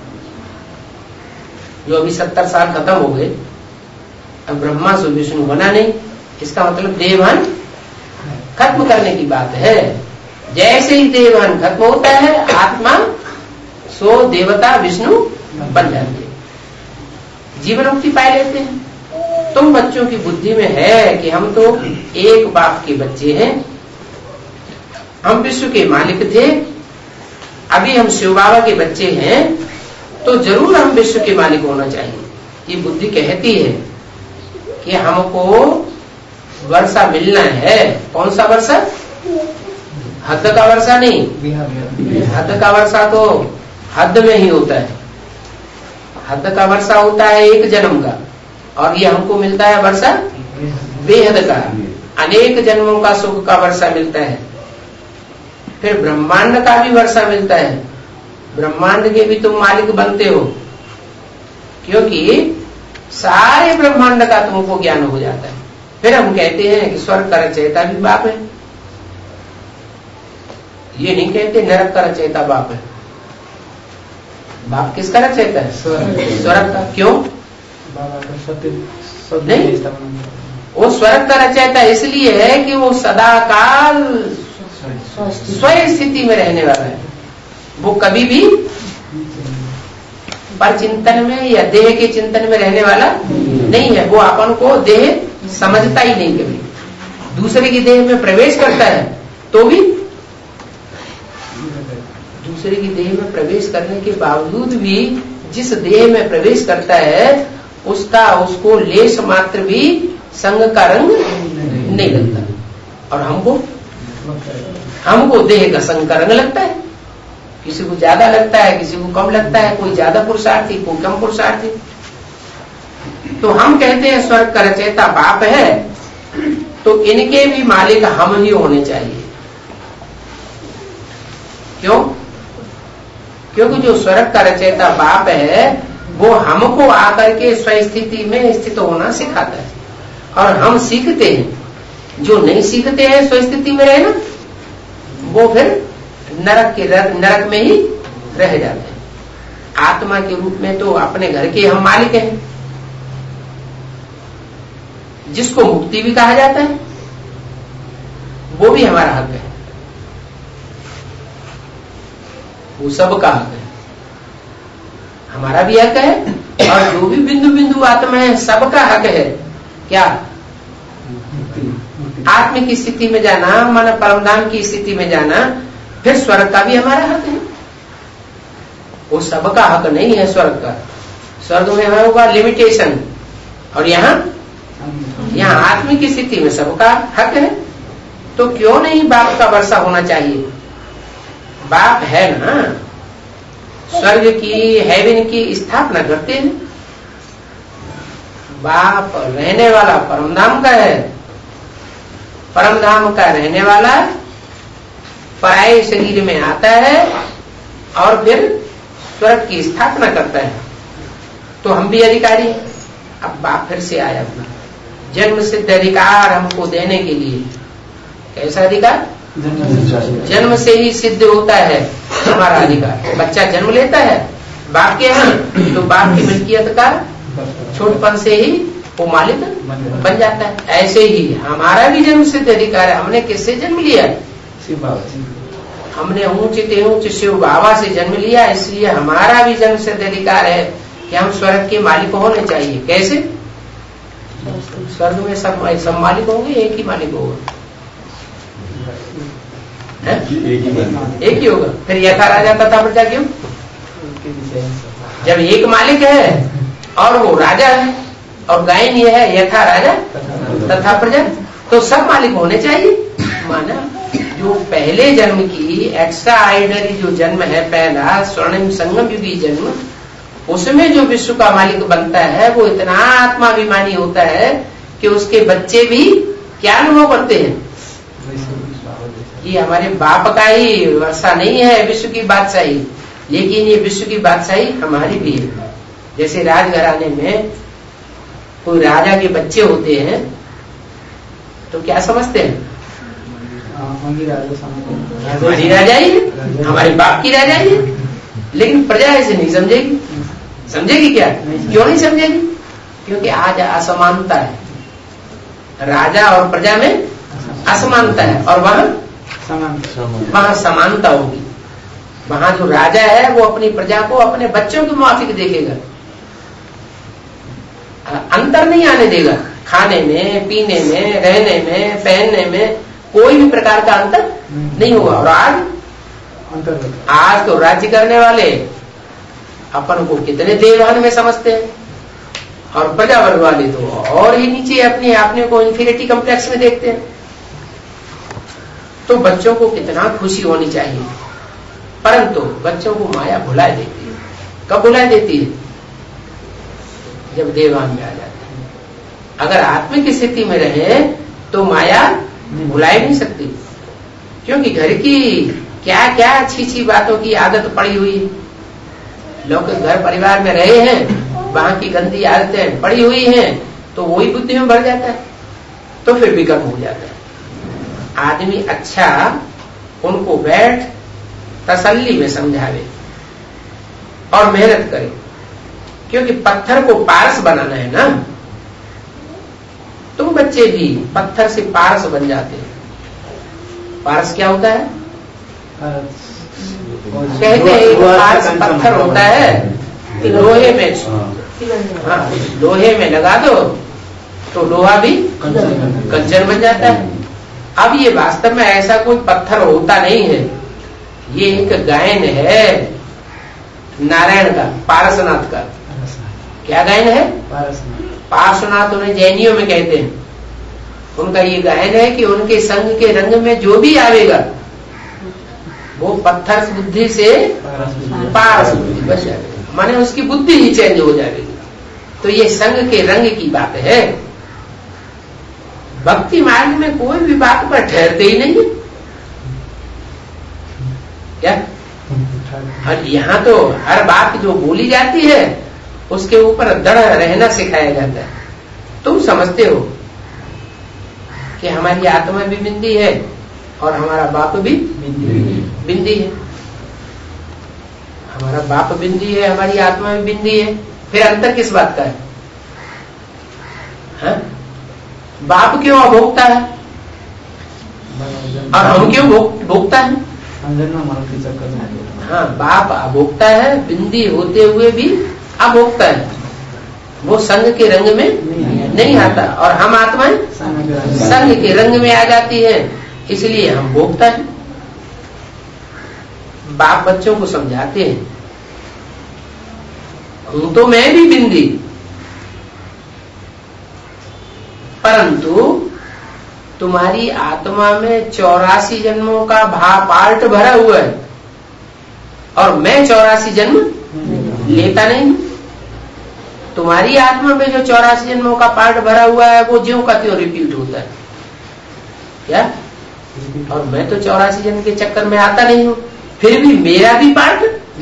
जो अभी 70 साल खत्म हो गए, अब ब्रह्मा से विष्णु बना नहीं, इसका मतलब देवभान खत्म करने की बात है। जैसे ही देवभान खत्म होता है, आत्मा सो देवता विष्णु बन जाती है। जीवन मुक्ति पा लेते हैं। तुम बच्चों की बुद्धि में है कि हम तो एक बाप के बच्चे हैं, हम विश्व के मालिक थे, अभी हम शिव बाबा के बच्चे हैं, तो जरूर हम विश्व के मालिक होना चाहिए। ये बुद्धि कहती है कि हमको वर्षा मिलना है। कौन सा वर्षा? हद का वर्षा नहीं, हद का वर्षा तो हद में ही होता है। हद का वर्षा होता है एक जन्म का, और ये हमको मिलता है वर्षा बेहद का, अनेक जन्मों का सुख का वर्षा मिलता है। फिर ब्रह्मांड का भी वर्षा मिलता है, ब्रह्मांड के भी तुम मालिक बनते हो, क्योंकि सारे ब्रह्मांड का तुमको ज्ञान हो जाता है। फिर हम कहते हैं कि स्वर्ग का रचयिता भी बाप है, ये नहीं कहते नरक का रचयिता बाप है। बाप किसका रचयिता है? स्वर्ग का। क्यों? नहीं, वो स्वर्ग का रचयिता इसलिए है कि वो सदा काल स्वयं स्थिति में रहने वाला है। वो कभी भी पर चिंतन में या देह के चिंतन में रहने वाला नहीं है। वो अपन को देह समझता ही नहीं, कभी दूसरे की देह में प्रवेश करता है तो भी दूसरे की देह में प्रवेश करने के बावजूद भी जिस देह में प्रवेश करता है उसको लेश मात्र भी संग का रंग नहीं लगता। और हमको देह का संग का रंग लगता है। किसी को ज्यादा लगता है, किसी को कम लगता है, कोई ज्यादा पुरुषार्थी, कोई कम पुरुषार्थी। तो हम कहते हैं स्वर्ग का रचयिता बाप है, तो इनके भी मालिक हम ही होने चाहिए। क्यों? क्योंकि जो स्वर्ग का रचयिता बाप है वो हमको आकर के स्वस्थिति में स्थित होना सिखाता है, और हम सीखते हैं। जो नहीं सीखते हैं स्वस्थिति में रहना, वो फिर नरक में ही रह जाते हैं। आत्मा के रूप में तो अपने घर के हम मालिक हैं, जिसको मुक्ति भी कहा जाता है, वो भी हमारा हक है, वो सबका हक है, हमारा भी हक है, और जो भी बिंदु बिंदु आत्मा है सबका हक है। क्या? आत्म की स्थिति में जाना, माना परमधाम की स्थिति में जाना। फिर स्वर्ग का भी हमारा हक है, वो सबका हक नहीं है स्वर्ग का। स्वर्ग में होगा लिमिटेशन, और यहाँ आत्म की स्थिति में सबका हक है। तो क्यों नहीं बाप का वर्षा होना चाहिए? बाप है ना, स्वर्ग की, हेवन की स्थापना करते हैं। बाप रहने वाला परमधाम का है, परमधाम का रहने वाला पराये शरीर में आता है और फिर स्वर्ग की स्थापना करता है। तो हम भी अधिकारी हैं। अब बाप फिर से आया अपना जन्म सिद्ध अधिकार हमको देने के लिए। कैसा अधिकार? जन्म से ही सिद्ध होता है हमारा अधिकार। बच्चा जन्म लेता है बाप के यहाँ, तो बाप की मिल्कियत का छोटपन से ही वो मालिक बन जाता है। ऐसे ही हमारा भी जन्म सिद्ध अधिकार है। हमने किससे जन्म लिया? हमने ऊंच शिव बाबा से जन्म लिया, इसलिए हमारा भी जन्म सिद्ध अधिकार है कि हम स्वर्ग के मालिक होने चाहिए। कैसे? स्वर्ग में सब मालिक होंगे, एक ही मालिक होगा। एक ही होगा। फिर यथा राजा तथा प्रजा क्यों? जब एक मालिक है और वो राजा है, और गायन ये है यथा राजा तथा प्रजा, तो सब मालिक होने चाहिए। माना जो पहले जन्म की एक्स्ट्रा ऑर्डिनरी जो जन्म है, पहला स्वर्णिम संगम युगी जन्म, उसमें जो विश्व का मालिक बनता है वो इतना आत्माभिमानी होता है कि उसके बच्चे भी क्या अनुभव करते हैं? ये हमारे बाप का ही वर्षा नहीं है विश्व की बादशाही, लेकिन ये विश्व की बादशाही हमारी भी है। जैसे राजघराने में कोई राजा के बच्चे होते हैं तो क्या समझते हैं? हमारी राजा ही है, हमारे बाप की राजा ही है। लेकिन प्रजा ऐसे नहीं समझेगी। समझेगी क्या? क्यों नहीं समझेगी? क्योंकि आज असमानता है, राजा और प्रजा में असमानता है, और वहां समानता होगी। वहां जो राजा है वो अपनी प्रजा को अपने बच्चों के मुआफिक देखेगा। अंतर नहीं आने देगा। खाने में, पीने में, रहने में, पहनने में कोई भी प्रकार का अंतर नहीं होगा। और आज तो राज्य करने वाले अपन को कितने देवान में समझते हैं, और प्रजा वर्ग वाले तो और ही नीचे अपने को इंफीरियरिटी कम्प्लेक्स में देखते हैं। तो बच्चों को कितना खुशी होनी चाहिए, परंतु बच्चों को माया भुला देती है। कब भुला देती है? जब देवान में आ जाते हैं। अगर आत्मिक स्थिति में रहे तो माया भुला ही नहीं सकती, क्योंकि घर की क्या क्या अच्छी बातों की आदत पड़ी हुई है। लोग घर परिवार में रहे हैं, वहां की गंदी आदतें पड़ी हुई हैं, तो वही बुद्धि में भर जाता है, तो फिर विकल्प हो जाता है। आदमी अच्छा उनको बैठ तसल्ली में समझावे और मेहनत करे, क्योंकि पत्थर को पारस बनाना है ना। तुम बच्चे भी पत्थर से पारस बन जाते हैं। पारस क्या होता है? कहते हैं पारस पत्थर होता है, लोहे में, हाँ, लोहे में लगा दो तो लोहा भी कंचन बन जाता है। अब ये वास्तव में ऐसा कोई पत्थर होता नहीं है, ये एक गायन है नारायण का, पारसनाथ का। क्या गायन है? पार्श्वनाथ उन्हें जैनियों में कहते हैं। उनका ये गायन है कि उनके संग के रंग में जो भी आवेगा वो पत्थर बुद्धि से पारस बुद्धि बन जाएगी, माने उसकी बुद्धि ही चेंज हो जाएगी। तो ये संग के रंग की बात है। भक्ति मार्ग में कोई भी बात पर ठहरते ही नहीं है क्या? और यहाँ तो हर बात जो बोली जाती है उसके ऊपर दृढ़ रहना सिखाया जाता है। तुम समझते हो कि हमारी आत्मा भी बिंदी है और हमारा बाप भी बिंदी है। हमारा बाप बिंदी है, हमारी आत्मा भी बिंदी है, फिर अंतर किस बात का है? हाँ? बाप क्यों अभोक्ता है और हम क्यों भोक्ता है? हाँ, बाप अभोक्ता है, बिंदी होते हुए भी अभोक्ता है। वो संग के रंग में नहीं आता, और हम आत्माएं संग के रंग में आ जाती है, इसलिए हम भोक्ता है। बाप बच्चों को समझाते हैं, हूं तो मैं भी बिंदी, परंतु तुम्हारी आत्मा में 84 जन्मों का पार्ट भरा हुआ है, और मैं 84 जन्म लेता नहीं। तुम्हारी आत्मा में जो 84 जन्मों का पार्ट भरा हुआ है वो ज्यों का त्यों रिपीट होता है क्या? और मैं तो 84 जन्म के चक्कर में आता नहीं हूं, फिर भी मेरा भी पार्ट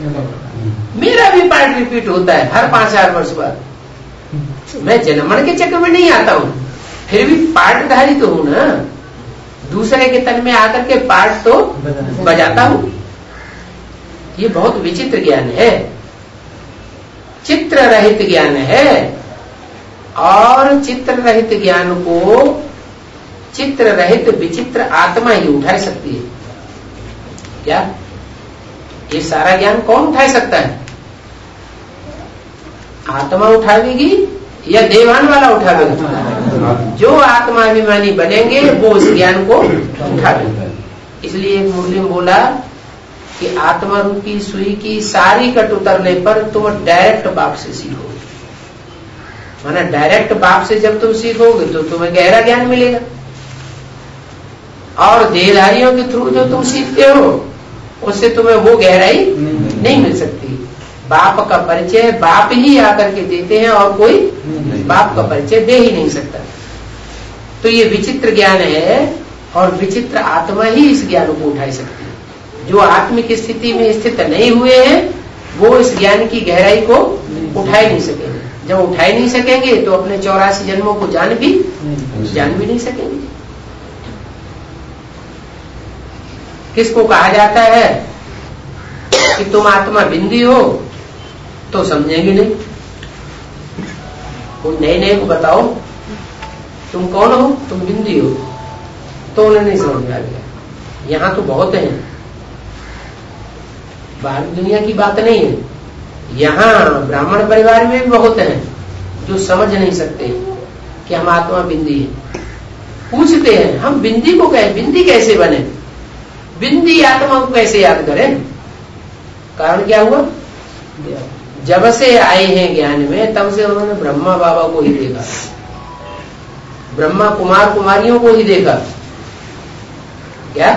रिपीट होता है हर 5,000 वर्ष बाद। मैं जन्मन के चक्कर में नहीं आता हूं, फिर भी पार्टधारी तो हूं ना। दूसरे के तन में आकर के पार्ट तो बजाता हूं। ये बहुत विचित्र ज्ञान है, चित्र रहित ज्ञान है, और चित्र रहित ज्ञान को चित्र रहित विचित्र आत्मा ही उठा सकती है क्या? ये सारा ज्ञान कौन उठा सकता है? आत्मा उठावेगी या देवान वाला उठावेगा? जो आत्माभिमानी बनेंगे वो उस ज्ञान को उठावेंगे। इसलिए एक मुरली में बोला कि आत्मा रूपी सुई की सारी कट उतरने पर तुम डायरेक्ट बाप से सीखोगे। माना डायरेक्ट बाप से जब तुम सीखोगे तो तुम्हें गहरा ज्ञान मिलेगा, और देहधारियों के थ्रू जो तुम सीखते हो उससे तुम्हें वो गहराई नहीं मिल सकती। बाप का परिचय बाप ही आकर के देते हैं, और कोई बाप का परिचय दे ही नहीं सकता। तो ये विचित्र ज्ञान है, और विचित्र आत्मा ही इस ज्ञान को उठा सकती है। जो आत्मिक स्थिति में स्थित नहीं हुए हैं वो इस ज्ञान की गहराई को उठा ही नहीं सकेंगे। जब उठा ही नहीं सकेंगे तो अपने 84 जन्मों को जान भी नहीं सकेंगे। किसको कहा जाता है कि तुम आत्मा बिंदी हो, तो समझेंगे नहीं। उन नए को बताओ तुम कौन हो, तुम बिंदी हो, तो उन्हें नहीं समझ में आ गया। यहाँ तो बहुत है, बाहर दुनिया की बात नहीं है। यहाँ ब्राह्मण परिवार में भी बहुत हैं, जो समझ नहीं सकते कि हम आत्मा बिंदी है। पूछते हैं हम बिंदी को कहें, बिंदी कैसे बने, बिंदी आत्मा को कैसे याद करें? कारण क्या हुआ? जब से आए हैं ज्ञान में तब से उन्होंने ब्रह्मा बाबा को ही देखा, ब्रह्मा कुमार कुमारियों को ही देखा। क्या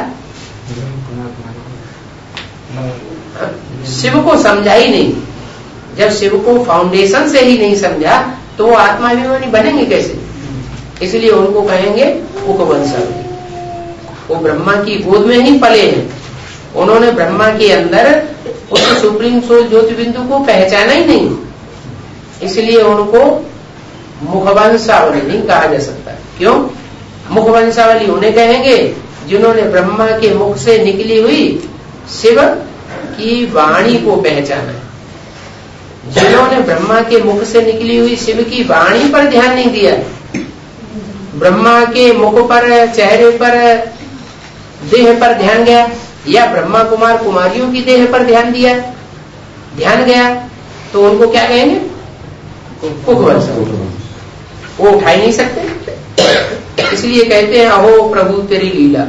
शिव को समझा ही नहीं। जब शिव को फाउंडेशन से ही नहीं समझा तो वो आत्माभिमानी बनेंगे कैसे? इसलिए उनको कहेंगे उपवंशावली। वो ब्रह्मा की गोद में ही पले हैं, उन्होंने ब्रह्मा के अंदर उस सुप्रीम सोल ज्योति बिंदु को पहचाना ही नहीं, इसलिए उनको मुखवंशावली नहीं कहा जा सकता। क्यों? मुखवंशावली उन्हें कहेंगे जिन्होंने ब्रह्मा के मुख से निकली हुई शिव की वाणी को पहचाना है, जिन्होंने ब्रह्मा के मुख से निकली हुई शिव की वाणी पर ध्यान नहीं दिया, ब्रह्मा के मुख पर, चेहरे पर, देह पर ध्यान गया, या ब्रह्मा कुमार कुमारियों की देह पर ध्यान दिया, ध्यान गया, तो उनको क्या कहेंगे? मुखवंशावली। वो उठा ही नहीं सकते, इसलिए कहते हैं अहो प्रभु तेरी लीला।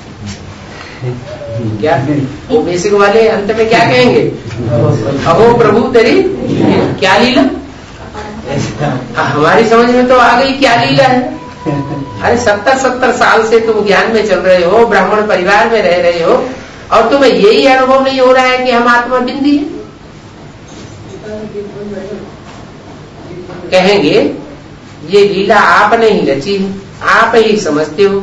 क्या वो बेसिक वाले अंत में क्या कहेंगे? अहो प्रभु तेरी क्या लीला। हमारी समझ में तो आ गई क्या लीला है। अरे 70 साल से तुम ज्ञान में चल रहे हो, ब्राह्मण परिवार में रह रहे हो, और तुम्हें यही अनुभव नहीं हो रहा है कि हम आत्मा बिंदी है। कहेंगे ये लीला आपने ही रची है, आप ही समझते हो,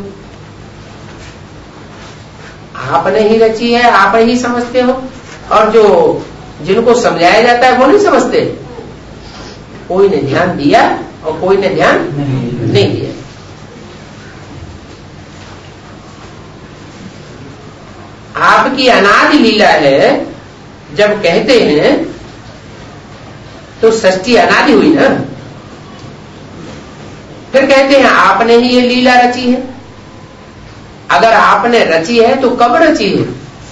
आपने ही रची है, आप ही समझते हो, और जो जिनको समझाया जाता है वो नहीं समझते। कोई ने ध्यान दिया और कोई ने ध्यान नहीं दिया। आपकी अनादि लीला है। जब कहते हैं तो सृष्टि अनादि हुई ना, फिर कहते हैं आपने ही ये लीला रची है। अगर आपने रची है तो कब रची है?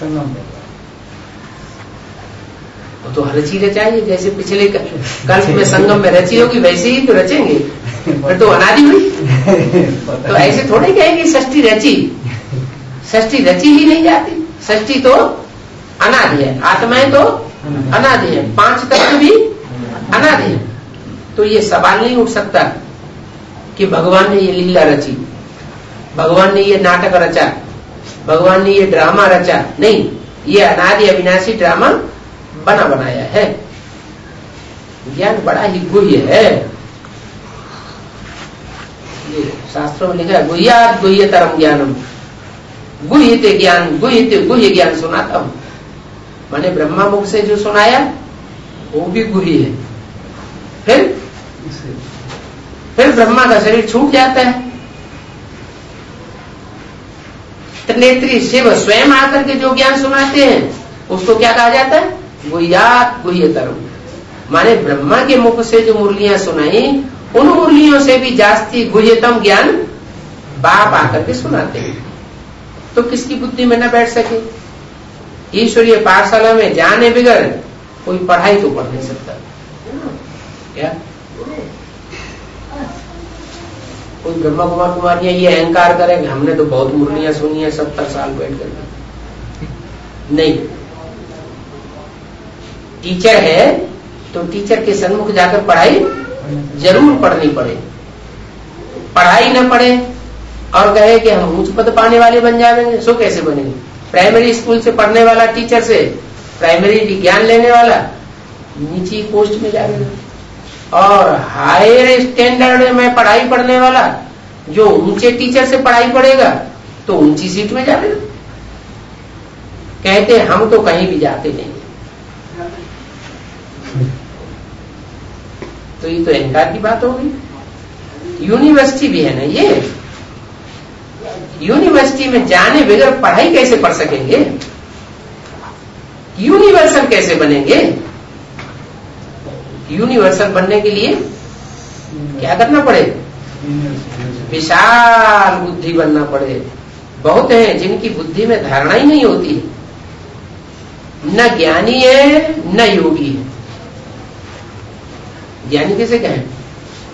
तो रची रचाइए, जैसे पिछले कल्प में संगम में रची होगी वैसे ही तो रचेंगे, फिर तो अनादि हुई। तो ऐसे थोड़े कहेंगे षष्ठी रची, षष्ठी रची ही नहीं जाती, षष्ठी तो अनादि है, आत्माएं तो अनादि है, 5 तत्व भी अनादि है। तो ये सवाल नहीं उठ सकता कि भगवान ने ये लीला रची, भगवान ने ये नाटक रचा, भगवान ने ये ड्रामा रचा। नहीं, ये अनादि अविनाशी ड्रामा बना बनाया है। ज्ञान बड़ा ही गुह्य है। ये शास्त्रों में लिखा है गुह्यात् गुह्यतरम ज्ञानम, गुह्यते ज्ञान, गुह्यते गुह्य ज्ञान सुनाता हूं। मैंने ब्रह्मा मुख से जो सुनाया वो भी गुह्य है। फिर ब्रह्मा का शरीर छूट जाता है, त्रिनेत्री शिव स्वयं आकर के जो ज्ञान सुनाते हैं उसको क्या कहा जाता है? गुह्यात् गुह्यतरम। माने ब्रह्मा के मुख से जो मुरलियां सुनाई उन मुरलियों से भी जास्ती गुह्यतम ज्ञान बाप आकर के सुनाते हैं। तो किसकी बुद्धि में न बैठ सके? ईश्वरीय पाठशाला में जाने बगैर कोई पढ़ाई तो पढ़ नहीं सकता। क्या कोई ब्रह्मा कुमार कुमारियां ये अहंकार करेंगे हमने तो बहुत मुरलियां सुनी है 70 साल बैठ कर? नहीं, टीचर है तो टीचर के सन्मुख जाकर पढ़ाई जरूर पढ़नी पड़े। पढ़ाई न पढ़े और कहे कि हम उच्च पद पाने वाले बन जाएंगे, सो कैसे बनेंगे? प्राइमरी स्कूल से पढ़ने वाला टीचर से प्राइमरी ज्ञान लेने वाला नीची पोस्ट में जाएगा, और हायर स्टैंडर्ड में पढ़ाई पढ़ने वाला जो ऊंचे टीचर से पढ़ाई पढ़ेगा तो ऊंची सीट में जाएगा। कहते हैं हम तो कहीं भी जाते नहीं। तो ये तो अहंकार की बात हो गई। यूनिवर्सिटी भी है ना, ये यूनिवर्सिटी में जाने बगैर पढ़ाई कैसे पढ़ सकेंगे? यूनिवर्सल कैसे बनेंगे? यूनिवर्सल बनने के लिए क्या करना पड़े? विशाल बुद्धि बनना पड़े। बहुत हैं जिनकी बुद्धि में धारणा ही नहीं होती, न ज्ञानी है न योगी है। ज्ञानी किसे कहें?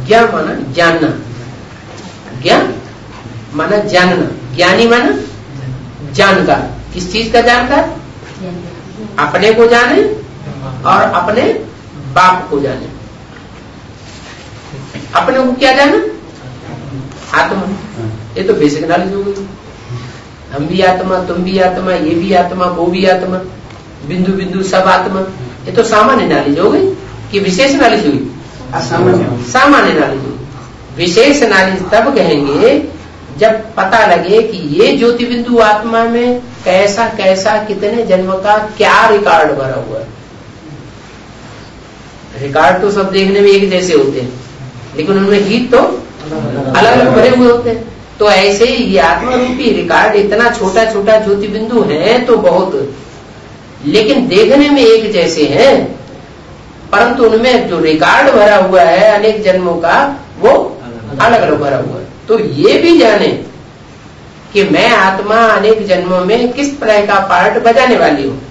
ज्ञ माना जानना, ज्ञान माना जानना, ज्ञानी माना जानकार। किस चीज का जानकार? अपने को जाने और अपने बाप को जाने। अपने को क्या जाना? आत्मा। ये तो बेसिक नॉलेज हो गई। हम भी आत्मा, तुम भी आत्मा, ये भी आत्मा, वो भी आत्मा, बिंदु बिंदु सब आत्मा। ये तो सामान्य नॉलेज हो गई कि विशेष नॉलेज हुई? सामान्य नॉलेज हुई। विशेष नॉलेज तब कहेंगे जब पता लगे कि ये ज्योति बिंदु आत्मा में कैसा कैसा कितने जन्म का क्या रिकॉर्ड भरा हुआ है। रिकॉर्ड तो सब देखने में एक जैसे होते हैं, लेकिन उनमें गीत तो अलग अलग भरे हुए होते हैं। तो ऐसे ही ये आत्मा रूपी रिकॉर्ड इतना छोटा छोटा ज्योति बिंदु है तो बहुत, लेकिन देखने में एक जैसे हैं, परंतु उनमें जो रिकॉर्ड भरा हुआ है अनेक जन्मों का वो अलग अलग भरा हुआ है। तो ये भी जाने कि मैं आत्मा अनेक जन्मों में किस तरह का पार्ट बजाने वाली हूं।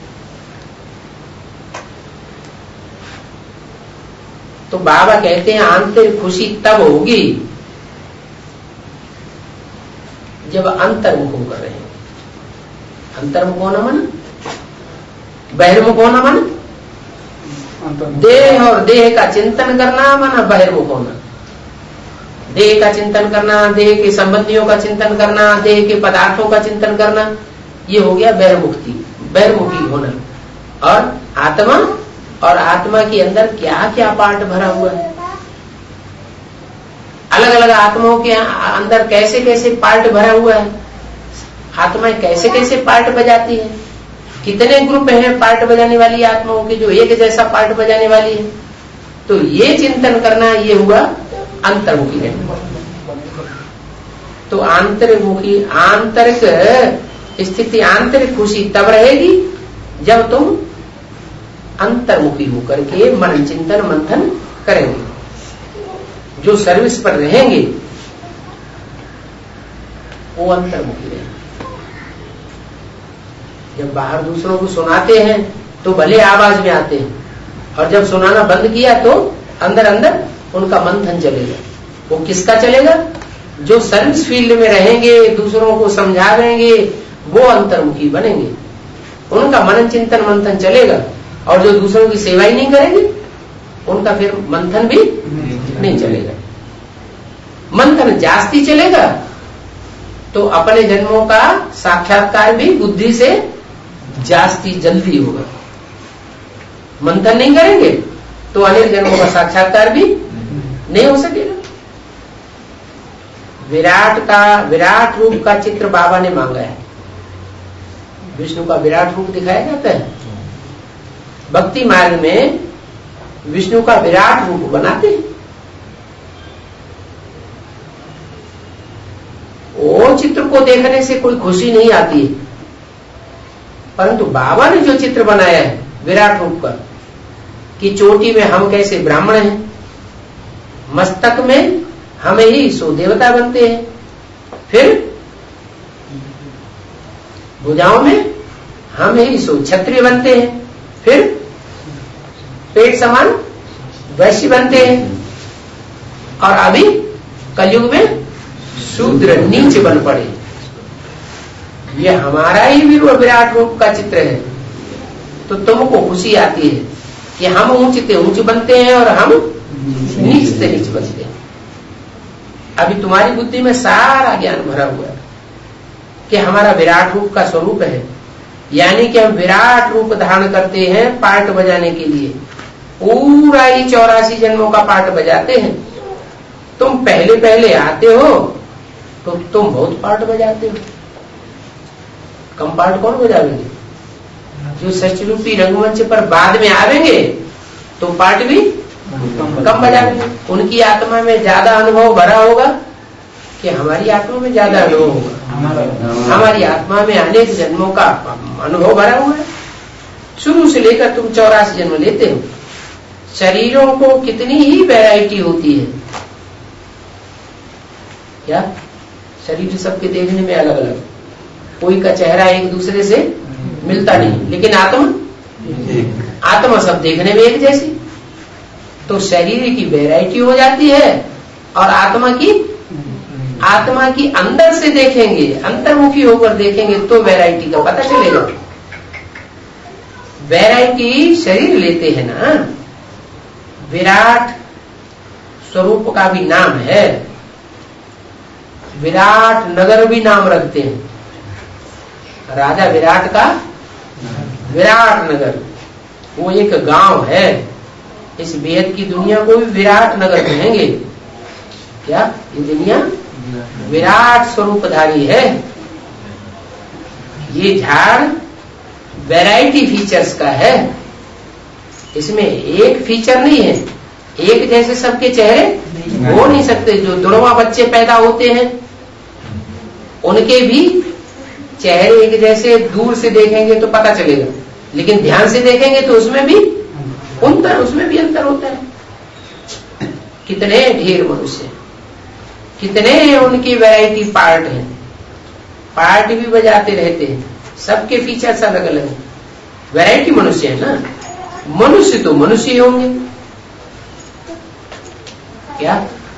तो बाबा कहते हैं आंतरिक खुशी तब होगी जब अंतर्मुख होकर रहे। अंतर्मुख होना मन, बहिर्मुख होना मन, देह और देह का चिंतन करना माना बहिर्मुख होना। देह का चिंतन करना, देह के संबंधियों का चिंतन करना, देह के पदार्थों का चिंतन करना, ये हो गया बहिर्मुखी होना। और आत्मा, और आत्मा के अंदर क्या क्या पार्ट भरा हुआ है, अलग अलग आत्माओं के अंदर कैसे कैसे पार्ट भरा हुआ है, आत्माएं कैसे कैसे पार्ट बजाती है, कितने ग्रुप हैं पार्ट बजाने वाली आत्माओं के जो एक जैसा पार्ट बजाने वाली है। तो ये चिंतन करना ये हुआ अंतर्मुखी है। तो आंतरिकमुखी, आंतरिक स्थिति, आंतरिक खुशी तब रहेगी जब तुम अंतर्मुखी होकर के मन चिंतन मंथन करेंगे। जो सर्विस पर रहेंगे वो अंतर्मुखी रहेंगे। जब बाहर दूसरों को सुनाते हैं तो भले आवाज में आते हैं, और जब सुनाना बंद किया तो अंदर अंदर उनका मंथन चलेगा। वो किसका चलेगा? जो सर्विस फील्ड में रहेंगे, दूसरों को समझावेंगे, वो अंतर्मुखी बनेंगे। उनका मनन चिंतन मंथन चलेगा। और जो दूसरों की सेवा ही नहीं करेंगे उनका फिर मंथन भी नहीं चलेगा। मंथन जास्ती चलेगा तो अपने जन्मों का साक्षात्कार भी बुद्धि से जास्ती जल्दी होगा। मंथन नहीं करेंगे तो अनेक जन्मों का साक्षात्कार भी नहीं हो सकेगा। विराट रूप का चित्र बाबा ने मांगा है। विष्णु का विराट रूप दिखाया जाता है। भक्ति मार्ग में विष्णु का विराट रूप बनाते हैं। वो चित्र को देखने से कोई खुशी नहीं आती है, परंतु बाबा ने जो चित्र बनाया है विराट रूप का, कि चोटी में हम कैसे ब्राह्मण हैं, मस्तक में हमें ही सो देवता बनते हैं, फिर भुजाओं में हम ही सो क्षत्रिय बनते हैं, फिर पेट समान वैश्य बनते हैं, और अभी कलयुग में शूद्र नीच बन पड़े। ये हमारा ही विराट रूप का चित्र है। तो तुमको खुशी आती है कि हम ऊंच से ऊंच बनते हैं और हम नीच से नीच बनते हैं। अभी तुम्हारी बुद्धि में सारा ज्ञान भरा हुआ है कि हमारा विराट रूप का स्वरूप है, यानी कि हम विराट रूप धारण करते हैं पार्ट बजाने के लिए। पूरा ही 84 जन्मों का पार्ट बजाते हैं। तुम पहले पहले आते हो तो तुम बहुत पार्ट बजाते हो। कम पार्ट कौन बजावेंगे? जो सच रूपी रंगमंच पर बाद में आवेंगे तो पार्ट भी कम बजावेंगे। उनकी आत्मा में ज्यादा अनुभव भरा होगा कि हमारी आत्मा में ज्यादा अनुभव होगा। हमारी आत्मा में अनेक जन्मों का अनुभव भरा हुआ है। शुरू से लेकर तुम 84 जन्म लेते हो। शरीरों को कितनी ही वैरायटी होती है, क्या शरीर सबके देखने में अलग अलग, कोई का चेहरा एक दूसरे से मिलता नहीं, लेकिन आत्मा सब देखने में एक जैसी। तो शरीर की वैरायटी हो जाती है और आत्मा की अंदर से देखेंगे, अंतर्मुखी होकर देखेंगे तो वैरायटी का पता चलेगा। वैरायटी शरीर लेते हैं ना, विराट स्वरूप का भी नाम है, विराट नगर भी नाम रखते हैं। राजा विराट का विराट नगर, वो एक गांव है। इस बेहद की दुनिया को भी विराट नगर कहेंगे। क्या ये दुनिया विराट स्वरूपधारी है। ये झाड़ वैरायटी फीचर्स का है, इसमें एक फीचर नहीं है। एक जैसे सबके चेहरे हो नहीं सकते। जो जुड़वा बच्चे पैदा होते हैं उनके भी चेहरे एक जैसे दूर से देखेंगे तो पता चलेगा, लेकिन ध्यान से देखेंगे तो उसमें भी अंतर होता है। कितने ढेर मनुष्य, कितने उनकी वैरायटी पार्ट हैं, पार्ट भी बजाते रहते हैं, सबके फीचर्स अलग अलग हैं। वैरायटी मनुष्य है ना, मनुष्य तो मनुष्य ही होंगे। क्या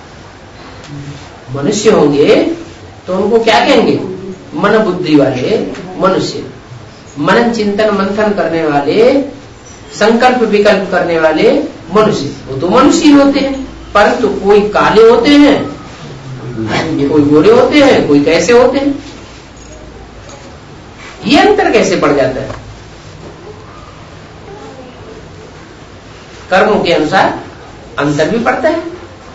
मनुष्य होंगे तो उनको क्या कहेंगे? मन बुद्धि वाले मनुष्य, मनन चिंतन मंथन करने वाले, संकल्प विकल्प करने वाले मनुष्य, वो तो मनुष्य होते हैं। परंतु कोई काले होते हैं, कोई गोरे होते हैं, कोई कैसे होते हैं। ये अंतर कैसे पड़ जाता है? कर्मों के अनुसार अंतर भी पड़ता है।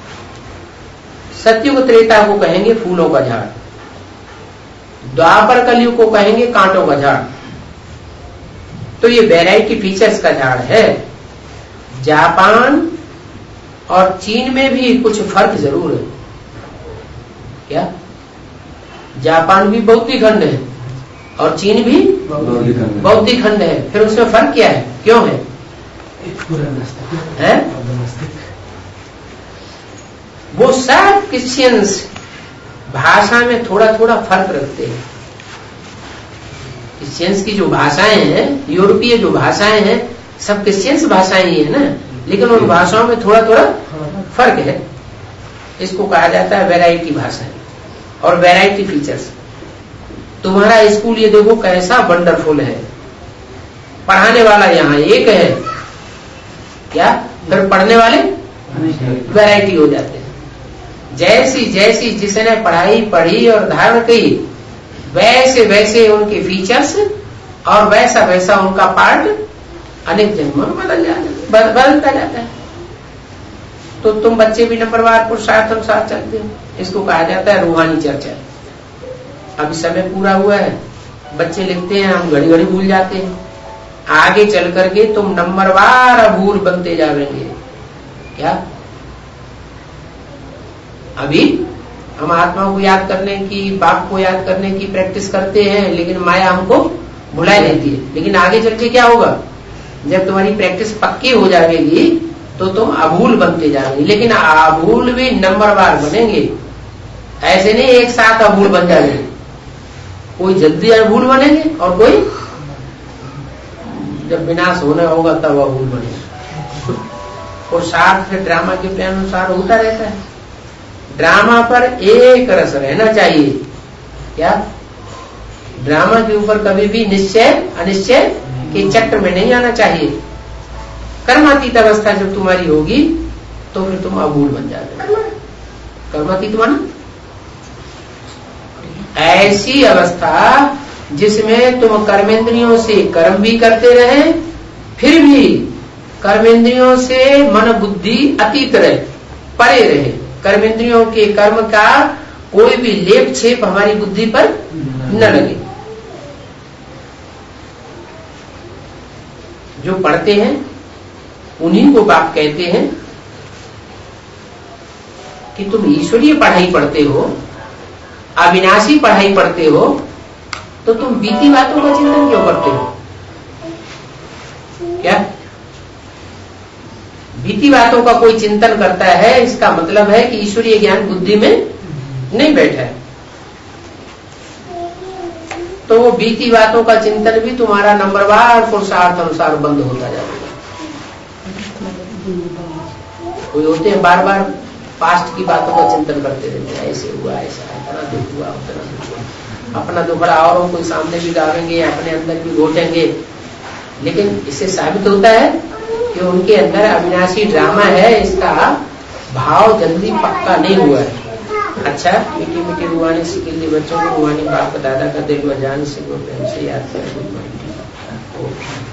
सत्युग त्रेता को कहेंगे फूलों का झाड़, द्वापर कलयुग को कहेंगे कांटों का झाड़। तो ये वैरायटी फीचर्स का झाड़ है। जापान और चीन में भी कुछ फर्क जरूर है। क्या जापान भी बौद्धिक खंड है और चीन भी बौद्धिक खंड है, फिर उसमें फर्क क्या है, क्यों है? वो सब क्रिश्चियंस भाषा में थोड़ा थोड़ा फर्क रखते हैं। क्रिश्चियंस की जो भाषाएं हैं, यूरोपीय जो भाषाएं हैं, सब क्रिश्चियंस भाषाएं ही है ना, लेकिन उन भाषाओं में थोड़ा थोड़ा फर्क है। इसको कहा जाता है वैरायटी भाषाएं और वैरायटी फीचर्स। तुम्हारा स्कूल ये देखो कैसा वंडरफुल है, पढ़ाने वाला यहाँ एक है, क्या फिर पढ़ने वाले वैरायटी हो जाते हैं। जैसी जैसी जिसने पढ़ाई पढ़ी और धारण की, वैसे वैसे उनके फीचर्स और वैसा वैसा उनका पार्ट अनेक जन्मों में बदलता जाता है। तो तुम बच्चे भी नंबरवार पुरुषार्थ अनुसार चलते हो। इसको कहा जाता है रूहानी चर्चा। अभी समय पूरा हुआ है, बच्चे लिखते हैं, हम घड़ी घड़ी भूल जाते हैं। आगे चल करके तुम नंबरवार अभूल बनते जाएंगे। क्या अभी हम आत्मा को याद करने की, बाप को याद करने की प्रैक्टिस करते हैं, लेकिन माया हमको भुला देती है। लेकिन आगे चल के क्या होगा? जब तुम्हारी प्रैक्टिस पक्की हो जाएगी तो तुम अभूल बनते जाओगे। लेकिन अभूल भी नंबरवार बनेंगे, ऐसे नहीं एक साथ अभूल बन जाएंगे। कोई जल्दी अभूल बनेंगे और कोई जब विनाश होने होगा तब अभूल बनेगा। और साथ फिर ड्रामा के प्लान अनुसार होता रहता है। ड्रामा पर एक रस रहना चाहिए। क्या ड्रामा के ऊपर कभी भी निश्चय अनिश्चय के चक्र में नहीं आना चाहिए। कर्मातीत अवस्था जब तुम्हारी होगी तो फिर तुम अभूल बन जाते। कर्मातीत माना ऐसी अवस्था जिसमें तुम कर्मेंद्रियों से कर्म भी करते रहे, फिर भी कर्मेंद्रियों से मन बुद्धि अतीत रहे, परे रहे। कर्मेंद्रियों के कर्म का कोई भी लेप छेप हमारी बुद्धि पर न लगे। जो पढ़ते हैं उन्हीं को बाप कहते हैं कि तुम ईश्वरीय पढ़ाई पढ़ते हो, अविनाशी पढ़ाई पढ़ते हो, तो तुम बीती बातों का चिंतन क्यों करते हो? क्या बीती बातों का कोई चिंतन करता है, इसका मतलब है कि ईश्वरीय ज्ञान बुद्धि में नहीं बैठा है। तो वो बीती बातों का चिंतन भी तुम्हारा नंबरवार पुरुषार्थ अनुसार बंद होता जाएगा। कोई होते हैं बार बार पास्ट की बातों का चिंतन करते रहते हैं, ऐसे हुआ, ऐसा, इतना दुख हुआ, उतना दुख हुआ, अपना दुखड़ा औरों को सामने भी डालेंगे, अपने अंदर भी घोटेंगे। लेकिन इससे साबित होता है कि उनके अंदर अविनाशी ड्रामा है, इसका भाव जल्दी पक्का नहीं हुआ है। अच्छा, मीठी मीठी रुहानी सिकिल्ली बच्चों को रुहानी बाप दादा का दिल व जान से याद करें।